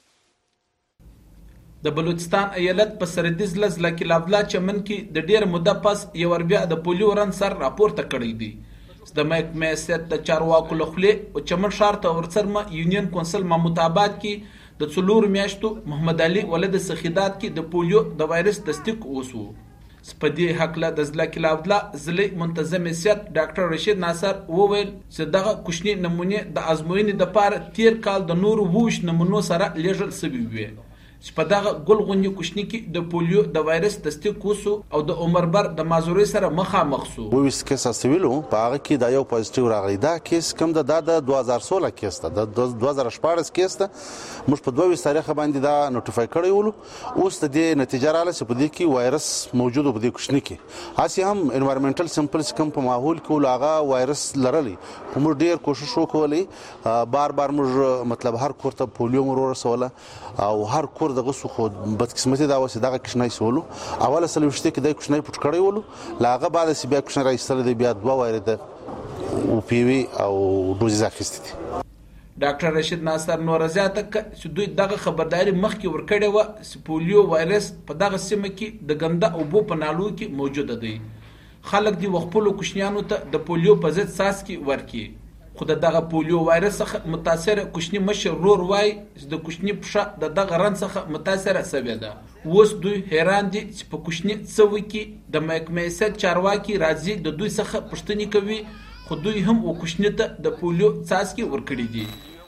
د بلوچستان ایالت په سردیز لزله کې لاولا چمن کې د ډیر مده پس یو بیا د پولیو رن سر راپورته کړی دی. د محکمې سیاست د چارواکو له خولې او چمن ښار ته ورڅرمه یونین کونسل محمود آباد کې د 4 میاشتو محمد علي ولد سخیدات کې د پولیو د وایرس تصدیق وسو. سپدې حقله د ځله کې لاولا ځلې منتظم سیاست ډاکټر رشید ناصر وویل چې دغه کوچنی نمونه د ازموینې د پاره تیر کال د نور ووش نمونو سره لیږل سوي وي چې په دغه ګل غونډې کوشنی کې د پولیو د وایرس تصدیق وسو او د عمر بر د مازوري سره مخامخ سو.
ویس کیس سویلو په هغه کې د یو پوزټیو راغلی. دا کیس کوم د 2016 کیس ده، د 2014 کیس ده. موږ په 22 تاریخ باندې دا نوټیفای کړی ولو. اوس د دې نتیجه رااله چې په دې کې وایرس موجود په دې کوشنی کې. اسی هم انوایرنمنټل سیمپلز کوم په ماحول کې ولغه وایرس لرلی. موږ ډیر کوشش وکولې، بار موږ مطلب هر کور ته پولیو مرور رسوله او هر کور دغه سو خو بدقسمتي دا وسه دغه کښنای سولو. اوله سلوشته کې د کښنای پټ کړی ولو، لاغه بعد سی بیا کښنای راځل دی، بیا 2 وایره او پی وی او دوزي اخیستي.
ډاکټر رشید ناصر نور زیاته چې دوی دغه خبرداري مخکې ورکړې و چې پولیو وایرس په دغه سیمه کې د ګنده او بو په نالو کې موجود دی. خلک دی وخپلو کوشنیانو ته د پولیو په ضد څاڅکي ورکي. خو دغه پولیو وایرس څخه متاثر کوشنی مشر رور وای چې د کوشنی پښه دغه رن څخه متاثر شوی ده. اوس دوی حیران دي چې په کوشنی څو کې د محکمې سیاست چارواکي راځي د دوی څخه پښتني کوي، خو دوی هم و کوشنی ته د پولیو څاڅکي ورکړي دي.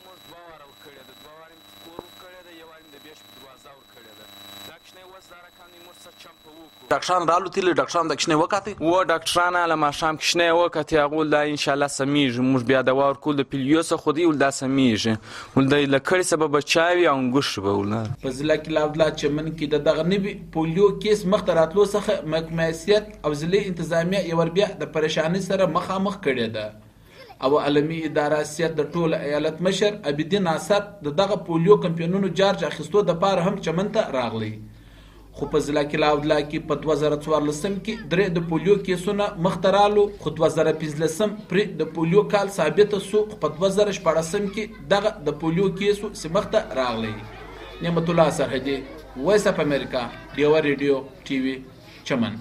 ډاکټران رالو تل ډاکټران د کښنه وکاتي و ډاکټران له ماشام کښنه وکاتي هغه ول ان شاء الله سميج موږ بیا د ور کول د پیلیوس خو دی ول د سميج ول د لکړی سبب چاوي او ګوش به ول
په ځل کې لاولا چمن کې د دغه نبي پولیو کیس مختراتلو څخه محکمه او ځلې انتظامیه یو بیا د پریشانی سره مخامخ کړي ده او عالمي اداره سیاست د ټول ایالت مشر عبدالدین ناصر دغه پولیو کمپیونونو جارج اخیستو د پاره هم چمن ته راغلی. خو په ځل کې لاولا کې په 2014 کې درې د پولیو کیسونه مخترالو، خو 2015 پر د پولیو کال ثابت سو، په 2014 کې دغه د پولیو کیسو سمخته راغلی. نعمت الله سرحدي، وایس اف امریکا، ډیوا ریډیو ټي وي، چمن.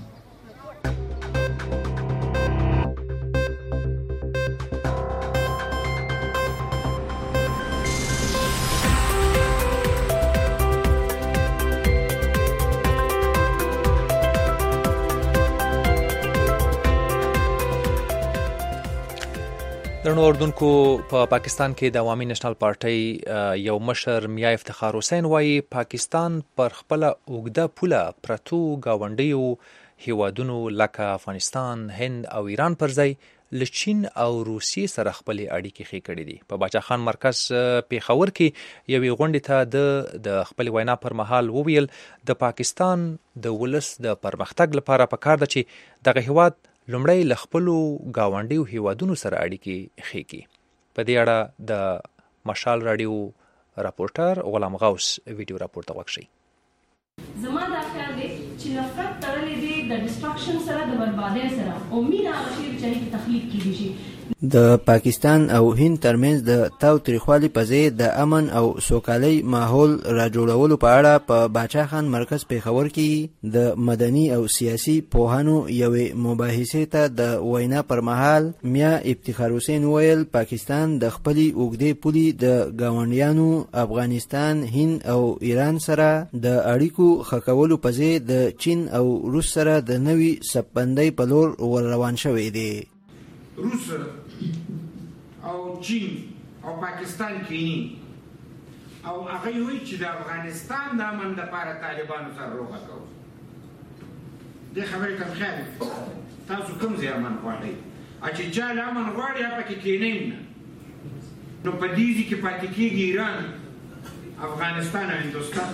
درنو اردوونکو په پاکستان کې د عوامي نېشنل پارټۍ یو مشر میا افتخار حسین وایي پاکستان پر خپل اوږده پوله پرتو گاونډیو هیوادونو لکه افغانستان، هند او ایران پر ځای له چین او روسیې سره خپلې اړیکې ښې کړې دي. په باچا خان مرکز پیښور کې یوې غونډې ته د خپلې وینا پر مهال وویل د پاکستان د ولس د پرمختګ لپاره پکار ده چې دغه هیواد لومړی له خپلو ګاونډیو هیوادونو سره اړیکې ښې کړي. په دې اړه د مشال راډیو راپورټر غلام غوث ویډیو راپور ته غوږ شئ.
زما دا خیال دی چې نفرت تړلې دی د ډسټرکشن سره، د بربادۍ سره، او مینه هغه شی چې اړیکې تخلیق کیدی شي.
د پاکستان او هند ترمنځ د تاوتریخوالي په ځای د امن او سوکالۍ ماحول راجوړولو په اړه په باچا خان مرکز پیښور کې د مدني او سیاسي پوهانو یوې مباحثې ته د وینا پر مهال میا افتخار حسین ویل پاکستان د خپلې اوږدې پولې د ګاونډیانو افغانستان، هند او ایران سره د اړیکو ښه کولو په ځای د چین او روس سره د نوي سپبندۍ په لور ور روان شوی دی.
روس او چین او پاکستان کینی او هغه وایي چې د افغانستان د امن لپاره طالبانو سره روغه کوو. دې خبرې ته خیال تاسو کوم ځای امن غواړئ؟ چې چا له امن غواړي هغه پکې کینئ نه. نو په دې ځای کې پاتې کېږي ایران، افغانستان او هندوستان.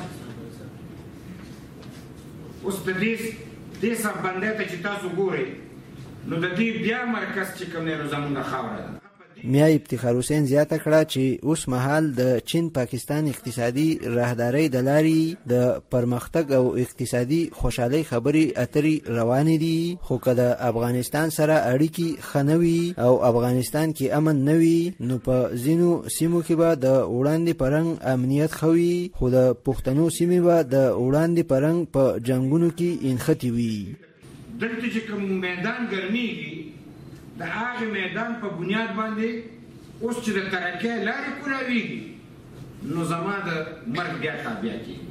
اوس د دې سمبندۍ ته چې تاسو ګورئ نو د دې بیا مرکز چې کوم دی نو زموږ خاوره ده.
میا افتخار حسین زیاته کړه چې اوس مهال د چین پاکستان اقتصادي راهدارۍ د لارې د پرمختګ او اقتصادي خوشحالۍ خبرې اترې روانې دي، خو که د افغانستان سره اړیکې ښه نه وي او افغانستان کې امن نه وي نو په ځینو سیمو کې به د وړاندې په رنګ امنیت ښه وي، خو د پښتنو سیمې به د وړاندې په رنګ په جنګونو کې انختی وي.
دلته چې کوم میدان ګرمیږي د هغه میدان په بنیاد باندې اوس چې د ترقۍ لارې کولاویږي نو زما د مرګ بیا تابع کېږي.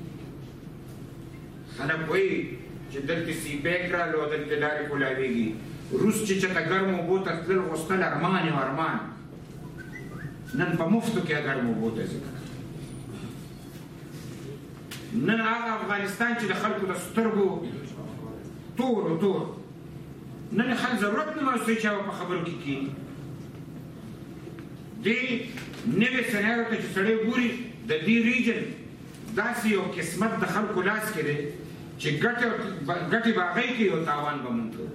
خلک وایي چې دلته سیبیک رالو دلته لارې کولاویږي. روس چې چېرته ګرمو اوبو ته تلل غوښتل ارمان یو ارمان، نن په مفتو کې ګرمو اوبو ته ځي. نن هغه افغانستان چې د خلکو د سترګو تور نن خلک ضرورت نه محسوسوي چې هغه په خبرو کې کېږي. دې نوې سناریو ته چې سړی ګوري د دې ریجن داسې یو قسمت د خلکو لاس کې دی چې ګټې به هغې کوي او تاوان به مونږ کوو.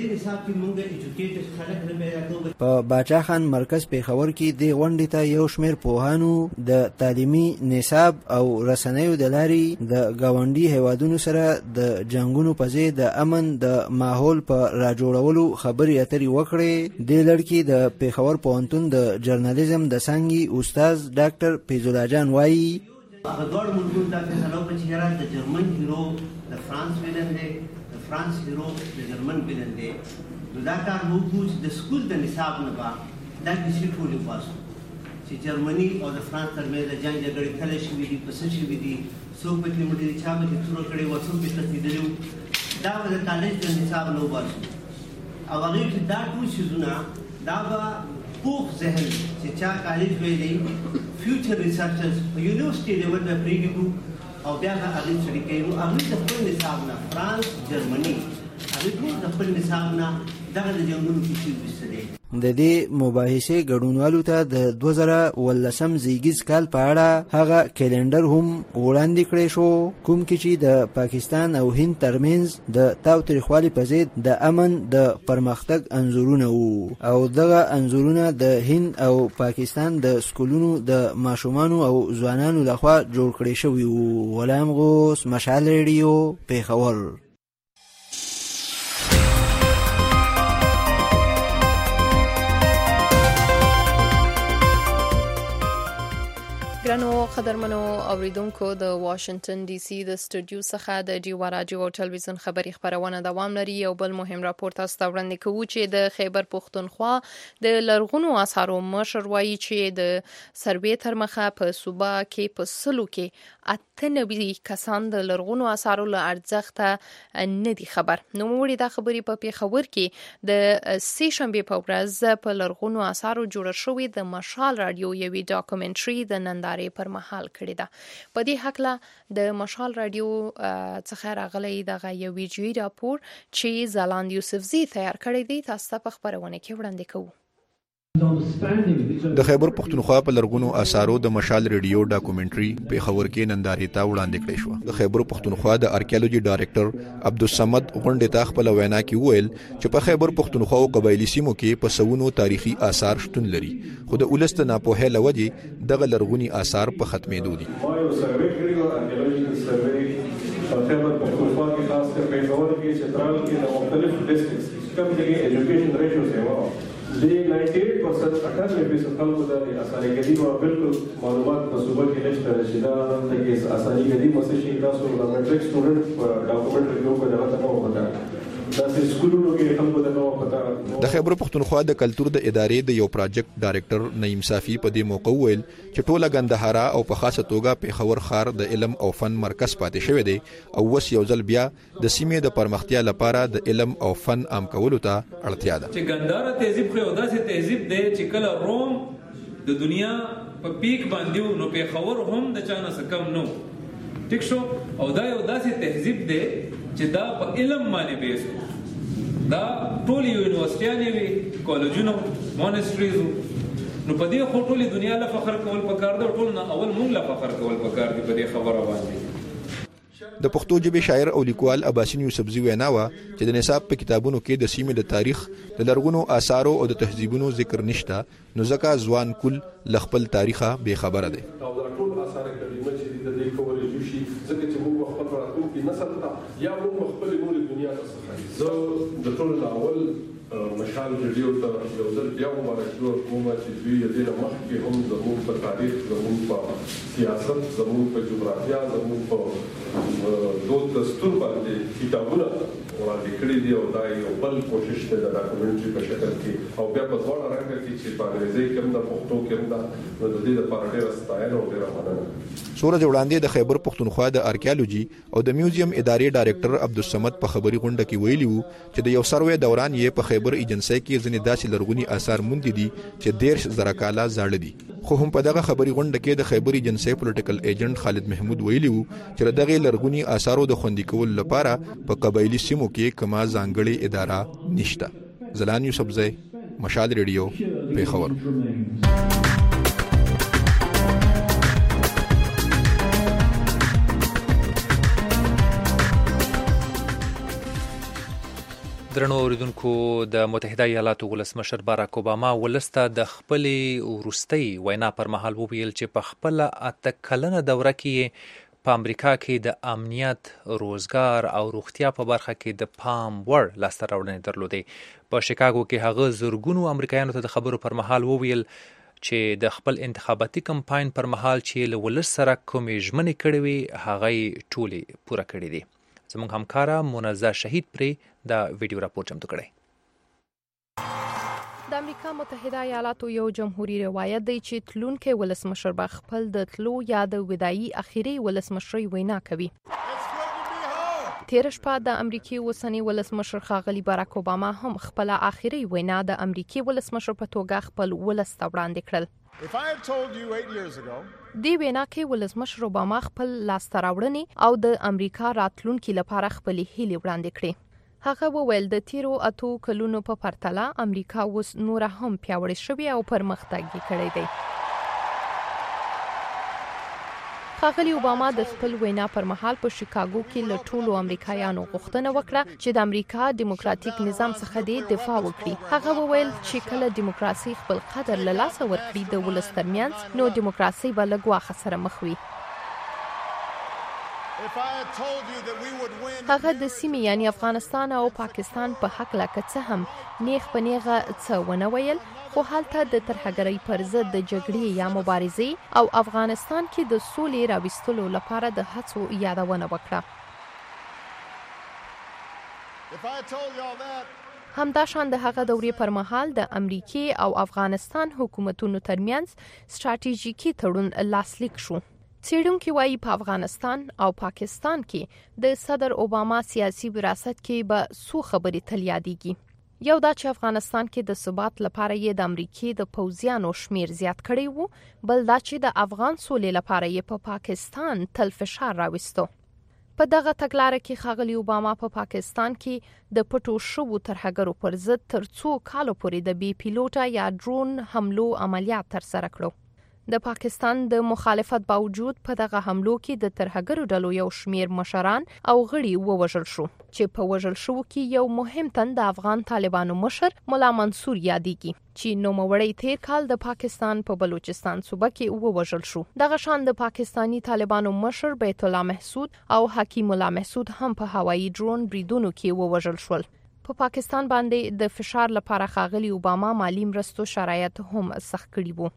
په باچا خان مرکز پیښور کې دې غونډې ته یو شمېر پوهانو د تعلیمي نصاب او رسنیو د لارې د ګاونډي هیوادونو سره د جنګونو په ځای د امن د ماحول په راجوړولو خبرې اترې وکړې. دې لړ کې د پیښور پوهنتون د جرنالیزم د څانګې استاد ډاکټر فیض الله جان وایي
هغه دواړو ملکونو ته فیصله وکړه چې یاره د جرمن هیرو د فرانس ویلن دی، د فرانس هیرو د جرمن ویلن دی. نو دا کار به وکړو چې د سکول د نصاب نه به دا کیسې ټولې وباسو چې جرمني او د فرانس ترمنځ د جنګ جګړې کله شوي دي، په څه شوي دي، څوک پکې مړي دي، چا پکې توره کړې وه، څوک پکې تښتېدلي وو. دا به د کالج د نصاب نه وباسو او هغوی چې دا ټول څیزونه دا به پوخ ذهن چې چا کالج ویلی فیوچر ریسرچرز په یونیورسټي لیول به پرېږدي کړو او بیا به هغوی سړي کوي. نو هغوی د خپل نصاب نه فرانس، جرمني هغوی ټول د خپل نصاب نه دغه د جنګونو کیسې ویستلې.
د دې مباحثې ګډونوالو ته د 2018 زیږیز کال په اړه هغه کلندر هم وړاندې کړی شو کوم کې چې د پاکستان او هند ترمنځ د تاوتریخوالي په ضد د امن د پرمختګ انځورونه وو او دغه انځورونه د هند او پاکستان د سکولونو د ماشومانو او ځوانانو لخوا جوړ کړي شوي وو. غلام غوث، مشعل ریډیو، پیښور.
ګرانو قدرمنو اوریدونکو، د واشنگټن ډي سي د سټوډیو څخه د ډیوا راډیو او ټلویزیون خبري خبرونه دوام لري. یو بل مهم راپور تاسو ته وړاندې کوو چې د خیبر پښتونخوا د لرغونو آثارو مشر وایي چې د سروې تر مخه په صوبه کې په سلو کې 98 کسان د لرغونو آثارو له ارزښته نه دي خبر. نو موږ دا خبرې په پیښور کې د سې شنبې په ورځ په لرغونو آثارو جوړ شوی د مشال رادیو یوې ډاکومنټري د نندارې پر مهال کړې ده. په دې هکله د مشال رادیو څخه راغلی دغه یو ویډیویي راپور چې زالاند یوسفزي تیار کړی دی تاسو ته په خبرونه کې وړاندې کوو.
د خیبر پښتونخوا په لرغونو آثارو د مشال ریډیو ډاکومنټري پیښور کې نندارې ته وړاندې کړې شو. د خیبر پښتونخوا د آرکیالوجي ډایریکټر عبدالصمد غونډې ته خپل وینا کې وویل چې په خیبر پښتونخوا او قبایلی سیمو کې په سونو تاریخي آثار شتون لري، خو د ولست ناپوهۍ له وجې دغه لرغوني آثار په ختمېدو دي. خیبر پښتونخوا کې خاص کر پیښور کې چترال کې د مختلف ډسټرکټس کوم ځای ایجوکیشن ریشیو سیوا دی 98% 98% خلکو د اساني قدیم او بالکل معلومات په صوبه کې نشته چې دا د اساني قدیم څه شي تاسو د میټریک سټوډنټ په ډاکومنټري کې په دغه ته وو وتا
داسې سکولونو کې خلکو ته نو پته.
د خیبر پښتونخوا د کلچر د ادارې د یو پروجیکټ ډایریکټر نعیم صافي په دې موقع ویل چې ټوله ګندهارا او په خاصه توګه پیښور ښار د علم او فن مرکز پاتې شوی دی او اوس یو ځل بیا د سیمې د پرمختیا لپاره د علم او فن عام کولو ته اړتیا ده.
چې ګندهارا تهذیب خو داسې تهذیب دی چې کله روم د دنیا په پیک باندې نو پیښور هم د چانه څخه کم نو ټیک شو او دا یو داسې تهذیب دی چې دا په علم باندې بیس دا ټول یونیورسيټیانې وي کالجونو مونستریز نو په دې خو ټولې دنیا له فخر کول پکار دی ټول نه اول مونږ له فخر کول پکار دی په دې خبره باندې.
د پښتو ژبې شاعر او لیکوال عباسین یوسفزي وینا و چې د نصاب په کتابونو کې د سیمې د تاریخ د لرغونو آثارو او د تهذیبونو ذکر نشته نو ځکه ځوان کل ل خپل تاریخه بې خبره دی.
او دا ټول آثار کریمه چې د دې کولای شي ځکه چې موږ خپل راتلونکي نسل ته یا موږ خپل نور دنیا ته څخه زه د ټول اول مشال ریډیو ته یو ځل بیا مبارکي ورکوم چې دوی د دې مخکې هم زموږ په تاریخ زموږ په سیاست زموږ په جغرافیا زموږ په دود دستور باندې کتابونه وړاندې کړي دي او دا یو بل کوشش دی د ډاکومنټري په شکل کې او بیا په ځوړه رنګ کې چې په انګریزي کې هم د پښتو کې هم د دې لپاره ډېر ستایل او ډېر مننه.
سورج وړاندې د خیبر پښتونخوا د آرکیالوجي او د میوزیم ادارې ډایریکټر عبدالصمد په خبري غونډه کې ویلي وو چې د یو سروې دوران یې په خیبر ایجنسۍ کې ځینې داسې لرغوني آثار موندي دي چې 13 کاله زاړه دي. خو هم په دغه خبري غونډه کې د خیبر ایجنسۍ پولیټیکل ایجنټ خالد محمود ویلي وو چې دغه لرغوني آثارو د خوندي کول لپاره په قبایلی سیمو کې کما ځانګړي اداره نشته. زلان یوسفزی مشال ریډیو پیښور.
درنو اوریدونکو د متحده ایالاتو ولسمشر باراک اوباما ولسته د خپلې وروستۍ وینا پر مهال وویل چې په خپله 8 کلنه دوره کې په امریکا کې د امنیت، روزګار او روغتیا په برخه کې د پام وړ لاسته راوړنې درلودې. په شیکاګو کې هغه زرګونو امریکایانو ته د خبرو پر مهال وویل چې د خپل انتخاباتي کمپاین پر مهال چې له ولس سره کومې ژمنې کړې وي هغه یې ټولې پوره کړې دي. زموږ همکاره منزه شهید پرې دا ویډیو راپور چمتو کړی.
د امریکا متحده ایالاتو یو جمهوریت روایت دی چې تلونکي ولسمشر به خپل د تلو یا د ودایي اخیری ولسمشري وینا کوي. تیر شپه د امریکای اوسنی ولسمشر ښاغلی باراک اوباما هم خپل اخیری وینا د امریکای ولسمشر په توګه خپل ولس ته وړاندې کړل. دی وینا کې ولسمشر اوباما خپل لاسته راوړنې او د امریکا راتلونکي لپاره خپل هیلې وړاندې کړې. هغه وویل د تیرو 8 کلونو په پرتله امریکا اوس نور هم پیاوړې شوې او پرمختګ کړی دی. ښاغلی اوباما د خپل وینا پر مهال په شیکاګو کې له ټولو امریکایانو غوښتنه وکړه چې د امریکا دیموکراتیک نظام څخه د دفاع وکړي. هغه وویل چې کله دیموکراسي خپل قدر له لاسه ورکړي د ولس ترمنځ نو دیموکراسي به له ګواښ سره مخ وي. هغه د سیمې یعنی افغانستان او پاکستان په حق لکه څه هم نیغ په نیغه څه ونه ویل خو هلته د ترهګرۍ پر ضد د جګړې یا مبارزې او افغانستان کې د سولې راوستلو لپاره د هڅو یادونه وکړه. همداشان د هغه دورې پر مهال د امریکای او افغانستان حکومتونو ترمنځ ستراتیژیکي تړون لاسلیک شو. څېړونکي وايي په افغانستان او پاکستان کې د صدر اوباما سیاسي وراثت کې به څو خبرې تل یادېږي. یو دا چې افغانستان کې د ثبات لپاره یې د امریکای د پوځیانو شمیر زیات کړی وو، بل دا چې د افغان سولې لپاره یې په پاکستان تل فشار راوستو. په دغه تګلارې کې ښاغلی اوباما په پاکستان کې د پټو شوو ترهګرو پر ضد تر څو کالو پورې د بي پیلوټه یا ډرون حملو عملیات ترسره کړو. د پاکستان د مخالفت باوجود په دغه حملو کې د ترهګرو ډلو یو شمیر مشران او غړي ووژل شو چې په وژل شو کې یو مهم تن د افغان طالبانو مشر مولا منصور یادېږي چې نوموړی تیر کال د پاکستان په بلوچستان صوبه کې ووژل شو. دغه شان د پاکستانی طالبانو مشر بیت الله محسود او حکیم الله محسود هم په هوایي ډرون بریدونو کې ووژل شول. په پاکستان باندې د فشار لپاره ښاغلی اوباما مالی مرستو شرایط هم سخت کړي وو.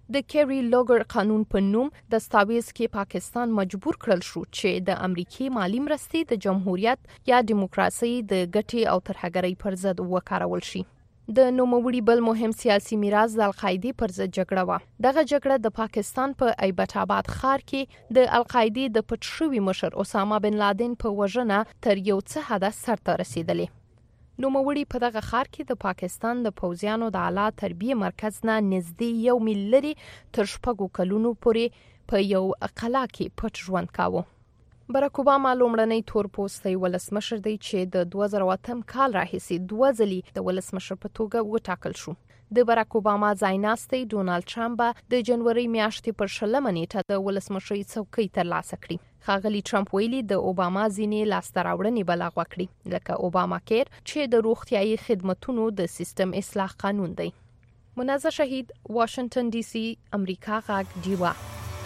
د کیری لوګر قانون په نوم دستاویز کې پاکستان مجبور کړل شو چې د امریکای مالی مرستې د جمهوریت یا دیموکراسي د ګټې او ترهګرۍ پر ضد وکارول شي. د نوموړي بل مهم سیاسي میراث د القاعده پر ضد جګړه و. دغه جګړه د پاکستان په ایبټ آباد ښار کې د القاعده د پټ شوي مشر اسامه بن لادن په وژنه تر یو څه حده سرته رسیدلې. نوموړي په دغه ښار کې د پاکستان د پوځیانو د اعلی تربیه مرکز نه نږدې 1 میل لري تر 6 کلونو پورې په یو قلا کې پټ ژوند کاوه. باراک اوباما لومړنی تور پوستی ولسمشر دی چې د 2008 کال راهیسې 2 ځلې د ولسمشر په توګه وټاکل شو. د باراک اوباما ځایناستی ډونالد ټرمپ د جنوري میاشتې پر 20 نیټه د ولسمشرۍ څوکۍ ترلاسه کړې. ښاغلي ټرمپ ویلي د اوباما ځینې لاسته راوړنې بلغه کړې لکه اوباما کیر چې د روغتیايي خدماتو د سیستم اصلاح قانون دی. منازه شهید، واشنگټن ډي سي، امریکا غږ ډیوا.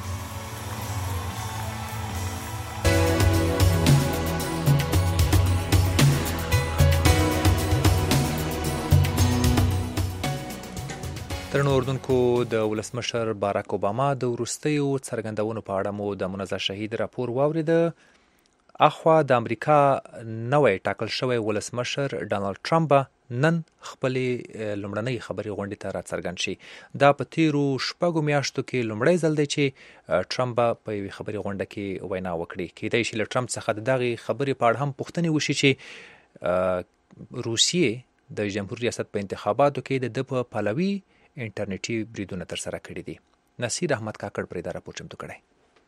ترنو اردوونکو د ولسمشر باراک اوباما د وروستیو څرګندونو په اړه مو د منازه شهید راپور واوریده. اخوا د امریکا نوی ټاکل شوی ولسمشر ډانلډ ټرمپ نن خپلې لومړنۍ خبري غونډې ته راڅرګند شي. دا په تیرو 6 میاشتو کې لومړی ځل دی چې ټرمپ په یوې خبري غونډه کې وینا وکړي. کېدای شي له ټرمپ څخه د دغې خبرې په اړه هم پوښتنې وشي چې روسیې د جمهوریت ریاست په انتخاباتو کې د په پلوي انټرنیټي بریدونه تر سره کړي دي. نصیر احمد کاکړ پر دا راپور چمتو کړی.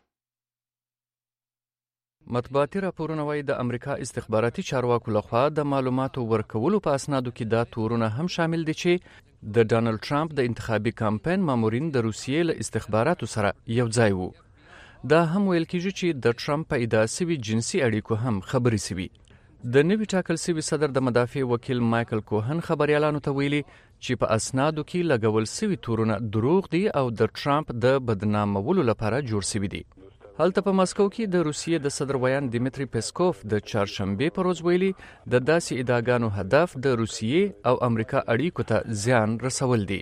مطبوعاتي راپورونه وايي د امریکا استخباراتي چارواکو لخوا د معلوماتو ورکولو په اسنادو کې دا تورونه هم شامل دي چې د ډانلډ ټرمپ د انتخابي کمپاین مامورین د روسیې له استخباراتو سره یو ځای وو. دا هم ویل کېږي چې د ټرمپ په ادعا سوي جنسي اړیکو هم خبرې سوي. د نوي ټاکل سوي صدر د مدافع وکیل مایکل کوهن خبريالانو ته ویلي چې په اسنادو کې لګول سوي تورونه دروغ دي او د ټرمپ د بدنامولو لپاره جوړ سوي دي. هلته په مسکو کې د روسیې د صدر ویان دیمیتری پیسکوف د چهارشنبه پر ورځ ویلي د داسې ادعاګانو هدف د روسیې او امریکا اړیکو ته زیان رسول دي.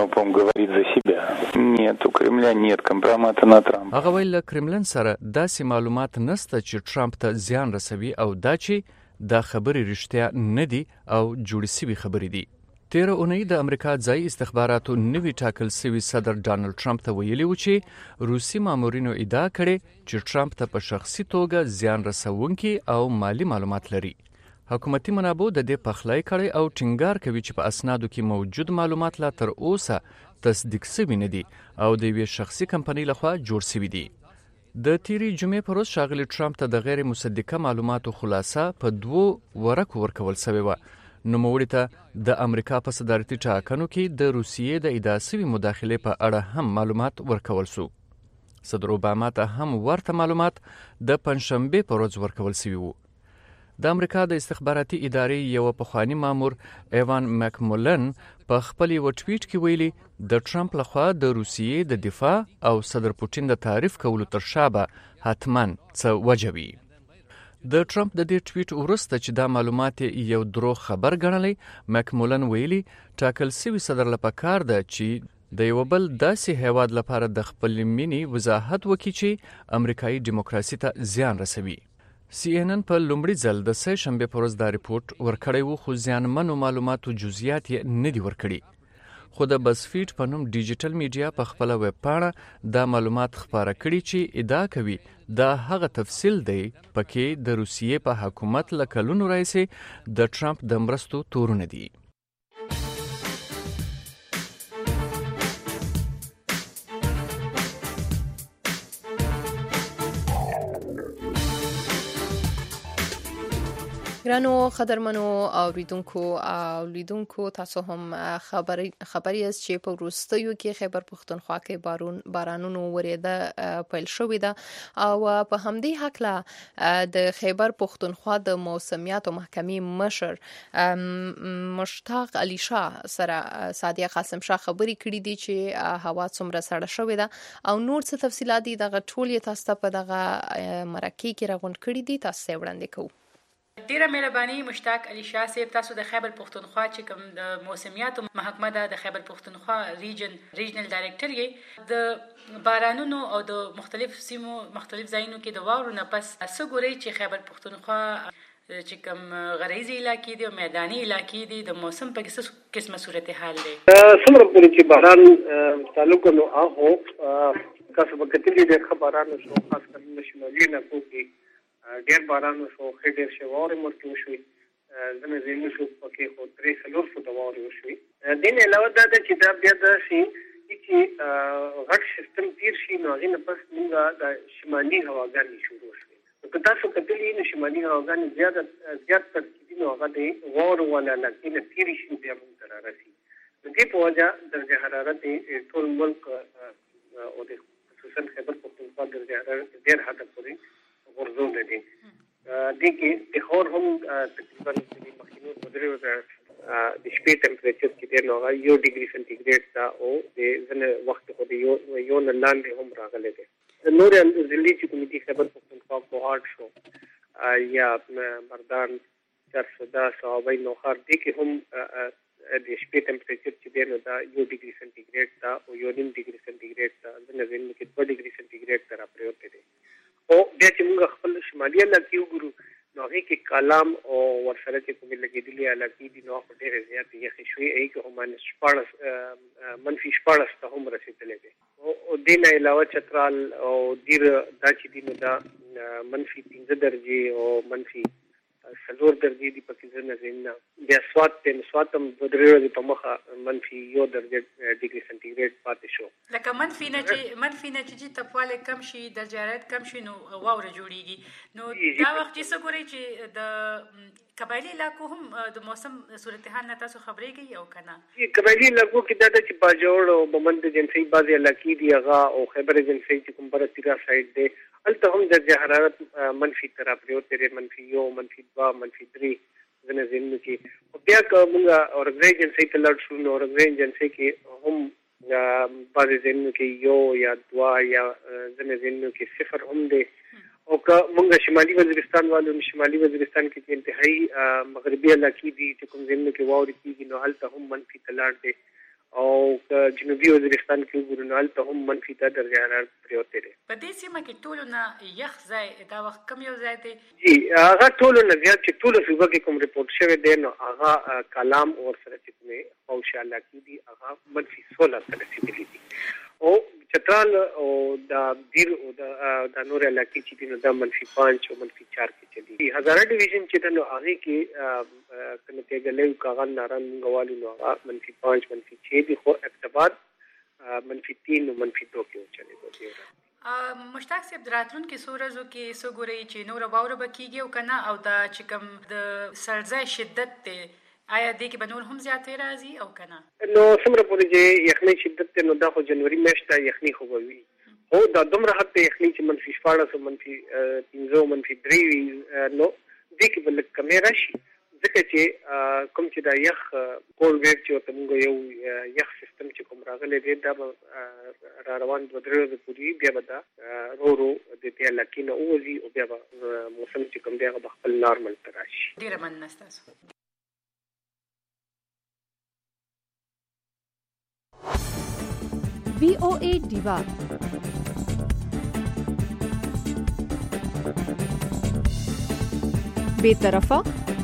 هغه ویل له کرملن سره داسې معلومات نشته چې ټرمپ ته زیان رسوي او دا چې دا خبرې رښتیا نه دي او جوړې سوي خبرې دي. 13 اونۍ د امریکا ځای استخباراتو نوي ټاکل سوي صدر ډانلډ ټرمپ ته ویلي و چې روسي مامورینو ادعا کړې چې ټرمپ ته په شخصي توګه زیان رسونکي او مالی معلومات لري. حکومتي منابع د دې پخلی کړي او ټینګار کوي چې په اسنادو کې موجود معلومات لا تر اوسه تصدیق سوي نه دي او د یوې شخصي کمپنۍ لخوا جوړ سوي دي. د تیری جمعې پر ورځ ښاغلي ټرمپ ته د غیر مصدقه معلوماتو خلاصه په 2 ورقو ورکول سوې وه. نوموړي ته د امریکا په صدارتي ټاکنو کې د روسیې د ادعا سوي مداخلې په اړه هم معلومات ورکول سو. صدر اوباما ته هم ورته معلومات د پنځشنبه په ورځ ورکول سوي وو. د امریکا د استخباراتي ادارې یو پخوانی مامور ایوان مکمولن په خپل یو ټویټ کې ویلي د ټرمپ لخوا د روسیې د دفاع او صدر پوتین د تعریف کولو تر شابه حتماً څه وجوي. د ټرمپ د دې ټویټ وروسته چې دا معلومات یو دروغ خبر ګڼلی، مکمولن ویلي ټاکل سوي صدر لپاره کار ده چې د یو بل داسې هیواد لپاره د خپل مینې وضاحت وکړي چې امریکایي دیموکراسي ته زیان رسوي. CNN په لومړي ځل د سه شنبه پر ورځ دا ریپورت ورکړی و خو زیانمنو معلوماتو جزئیات یې نه دي ورکړي. خو د بزفیډ په نوم ډیجیټل میډیا په خپل ویب پاڼه دا معلومات خپاره کړي چې ادعا کوي دا هغه تفصیل دی پکې د روسیې په حکومت له کلونو راهیسې د ټرمپ د مرستو تورونه دي.
ګرانو قدرمنو اوریدونکو تاسو هم خبري از چې په وروستیو کې خیبر پښتونخوا کې بارانونو وریده پیل شوې ده او په همدې حق د خیبر پښتونخوا د موسمیات او محکمې مشر مشتاق علي شاه سره سادیه قاسم شاه خبري کړې دي چې هوا څومره سړه شوې ده او نور څه تفصيلات دي دغه ټول تاسو په دغه مرکه کې راغونډ کړی دي تاسو وړاندې کوو.
ډیره مهرباني مشتاق علي شاه صاحب، تاسو د خیبر پختونخوا چې کوم د موسمیاتو محکمه ده د خیبر پختونخوا ریجنل ډایریکټر یې، د بارانونو او د مختلف سیمو مختلف ځایونو کې د واورو نه پس څه ګورئ چې خیبر پختونخوا چې کوم غریزي علاقې دي او میداني علاقې دي د موسم په څه قسمه صورتحال دی؟
څومره پورې چې باران تعلق نو هغه تاسو به کتلې د خبرانو شو، خاص کر د شمالي علاقو کې ډېر باران وشو، ښه ډېر ښه واورې مورکې وشوې، ځینې ځایونه شو پکې خو 3-4 فوټه واورې وشوې. دې نه علاوه دا ده چې دا بیا داسې چې غټ سیستم تېر شي نو هغې نه پس موږ د شمالي هواګانې شروع شوې. نو که تاسو کتلي نو شمالي هواګانې زیات ترکیبي نو هغه د واورو والا علاقې نه تېرې شي بیا موږ ته رارسي. د دې په وجه درجه حرارت ټول ملک او د خصوصا خیبر پختونخوا درجه حرارت ډېر حده پورې غورځول دي. دې کې د خور هم تقریبا د مخکینو مدري د شپې ټمپریچر کې ډېر نو 1 ډیګري سنټیګریډ تا او د ځنه وخت خو د یو نه لاندې هم راغلی دی. د نور ضلعي چې کوم دي خیبر پختونخوا کوهاټ شو یا مردان 410 او بای نوخار دې کې هم د شپې ټمپریچر چې دی نو دا 1 ډیګري سنټیګریډ تا او 1.5 ډیګري سنټیګریډ تا ځنه ځینې کې 2 ډیګري سنټیګریډ ته راپریوتی دی. او بیا چې موږ خپل شمالي علاقې وګورو نو هغې کې کالام او ورسره چې کومې لګېدلې علاقې دي نو هغه ډېرې زیاتې یخې شوې، هغې کې هم -14 ته هم رسېدلی دی. او دې نه علاوه چترال او دیر دا چې دي نو دا -15 درجې او -4 درجې دي پکې ځینې ځایونه. بیا سوات دی نو سوات هم 2-3 ورځې په مخه -1 ډیګري سنټیګریډ پاتې شو.
لکه منفي نه چې تپوالی کم شي، درجه حرارت کم شي نو واوره جوړیږي. نو دا وخت چې څه ګورئ چې د قبایلي علاقو هم د موسم صورتحال نه تاسو خبرېږئ او که نه؟
قبایلي علاقو کې دا ده چې باجوړ او بمند جنسۍ بعضې علاقې دي هغه او خیبر جنسۍ چې کوم بره تیرا سایډ دی هلته هم درجه حرارت منفي ته راپریوتی دی، -1 -2 -3 ځینې ځایونو کې. خو بیا که موږ اورکزۍ جنسۍ ته لاړ شو نو اورکزۍ جنسۍ کې هم بعضې ځایونو کې 1 یا 2 یا ځینې ځایونو کې 0 هم دی. او که موږ شمالي وزیرستان والو نو شمالي وزیرستان کې چې انتهایی مغربي علاقې دي چې کوم ځایونو کې واورې کېږي نو هلته هم منفي ته لاړ دی. او که جنوبي وزیرستان کې وګورو نو هلته هم منفي ته درجه حرارت پریوتی دی.
په دې سیمه کې ټولو نه یخ ځای دا وخت کوم یو ځای دی؟
جی هغه ټولو نه زیات چې ټولو صوبه کې کوم رپورټ شوی دی نو هغه کالام او ورسره چې کومې خوشه علاقې دي هغه -16 ته رسېدلي دي. او چترال او د دیر او د نور علاقې چې دي نو دا -5 او -4 کې چلی. هزاره ډیویژن چې ده نو هغې کې که نتیجه او کاغان ناران مونږ والو نو هغه -5 -6 دي، خو اقتباد -3 او -2 کې وچلېدو دي.
مشتاق صاحب د راتلونکي څو ورځو کې څه ګورئ چې نوره واوره به کېږي او که نه؟ او دا چې کوم د سړځای شدت دی آیا دې کې به نور هم زیاتې راځي او که نه؟
نو څومره پورې چې یخنۍ شدت دی نو دا خو جنوري میاشت ته یخنۍ خو به وي، خو دا دومره حد ته یخنۍ چې -14 او -15 او -3 وي نو دې کې به لږ کمی راشي، ځکه چې کوم چې دا یخ کولډ ویو چې ورته موږ یو یخ سیستم چې کوم راغلی دی دا به را روان 2-3 ورځې پورې بیا به دا ورو د دې علاقې نه ووځي او بیا به موسم چې کوم دی هغه به خپل نارمل ته راشي.
ډېره مننه ستاسو.
VOA Diva बेतरफा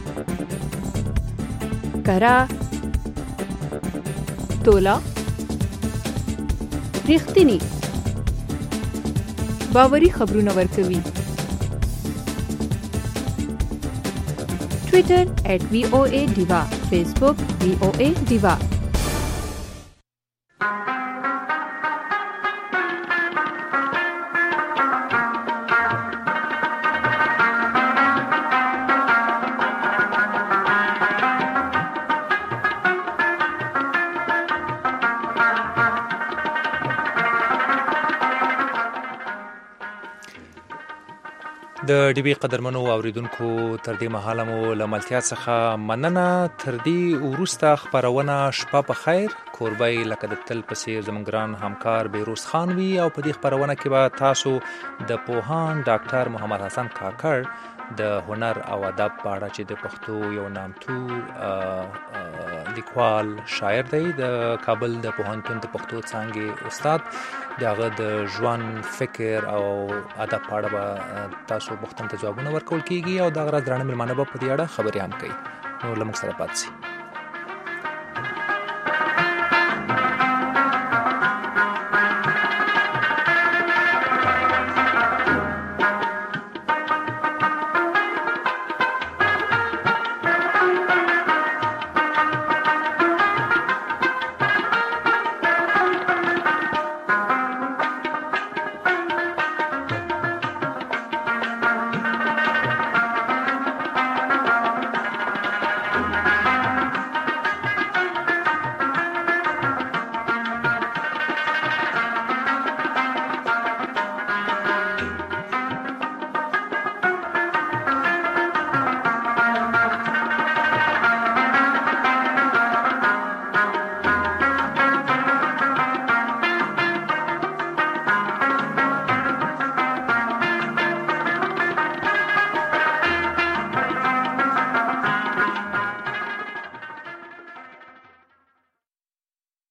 करा تولا ریښتینی باوري خبرونه ورکوي. ټویټر @VOA Diva، فیسبوک VOA Diva.
د ډیبي قدرمنو اوریدونکو تر دې مهاله مو له ملتیا څخه مننه. تر دې وروسته خپرونه شپه په خیر. کوربی لکه د تل په څیر زموږ ګران همکار بیروز خان وي او په دې خپرونه کې به تاسو د پوهاند ډاکټر محمد حسن کاکړ د هنر او ادب په اړه چې د پښتو یو نامتو لیکوال شاعر دی، د کابل د پوهنتون د پښتو څانګې استاد، دغه د ژوند فکر او ادب په اړه به تاسو پوښتنو ته ځوابونه ورکول کیږي او دغه درانه مېلمانه به په دې اړه خبرې هم کوي. نو له موږ سره پاتې شئ.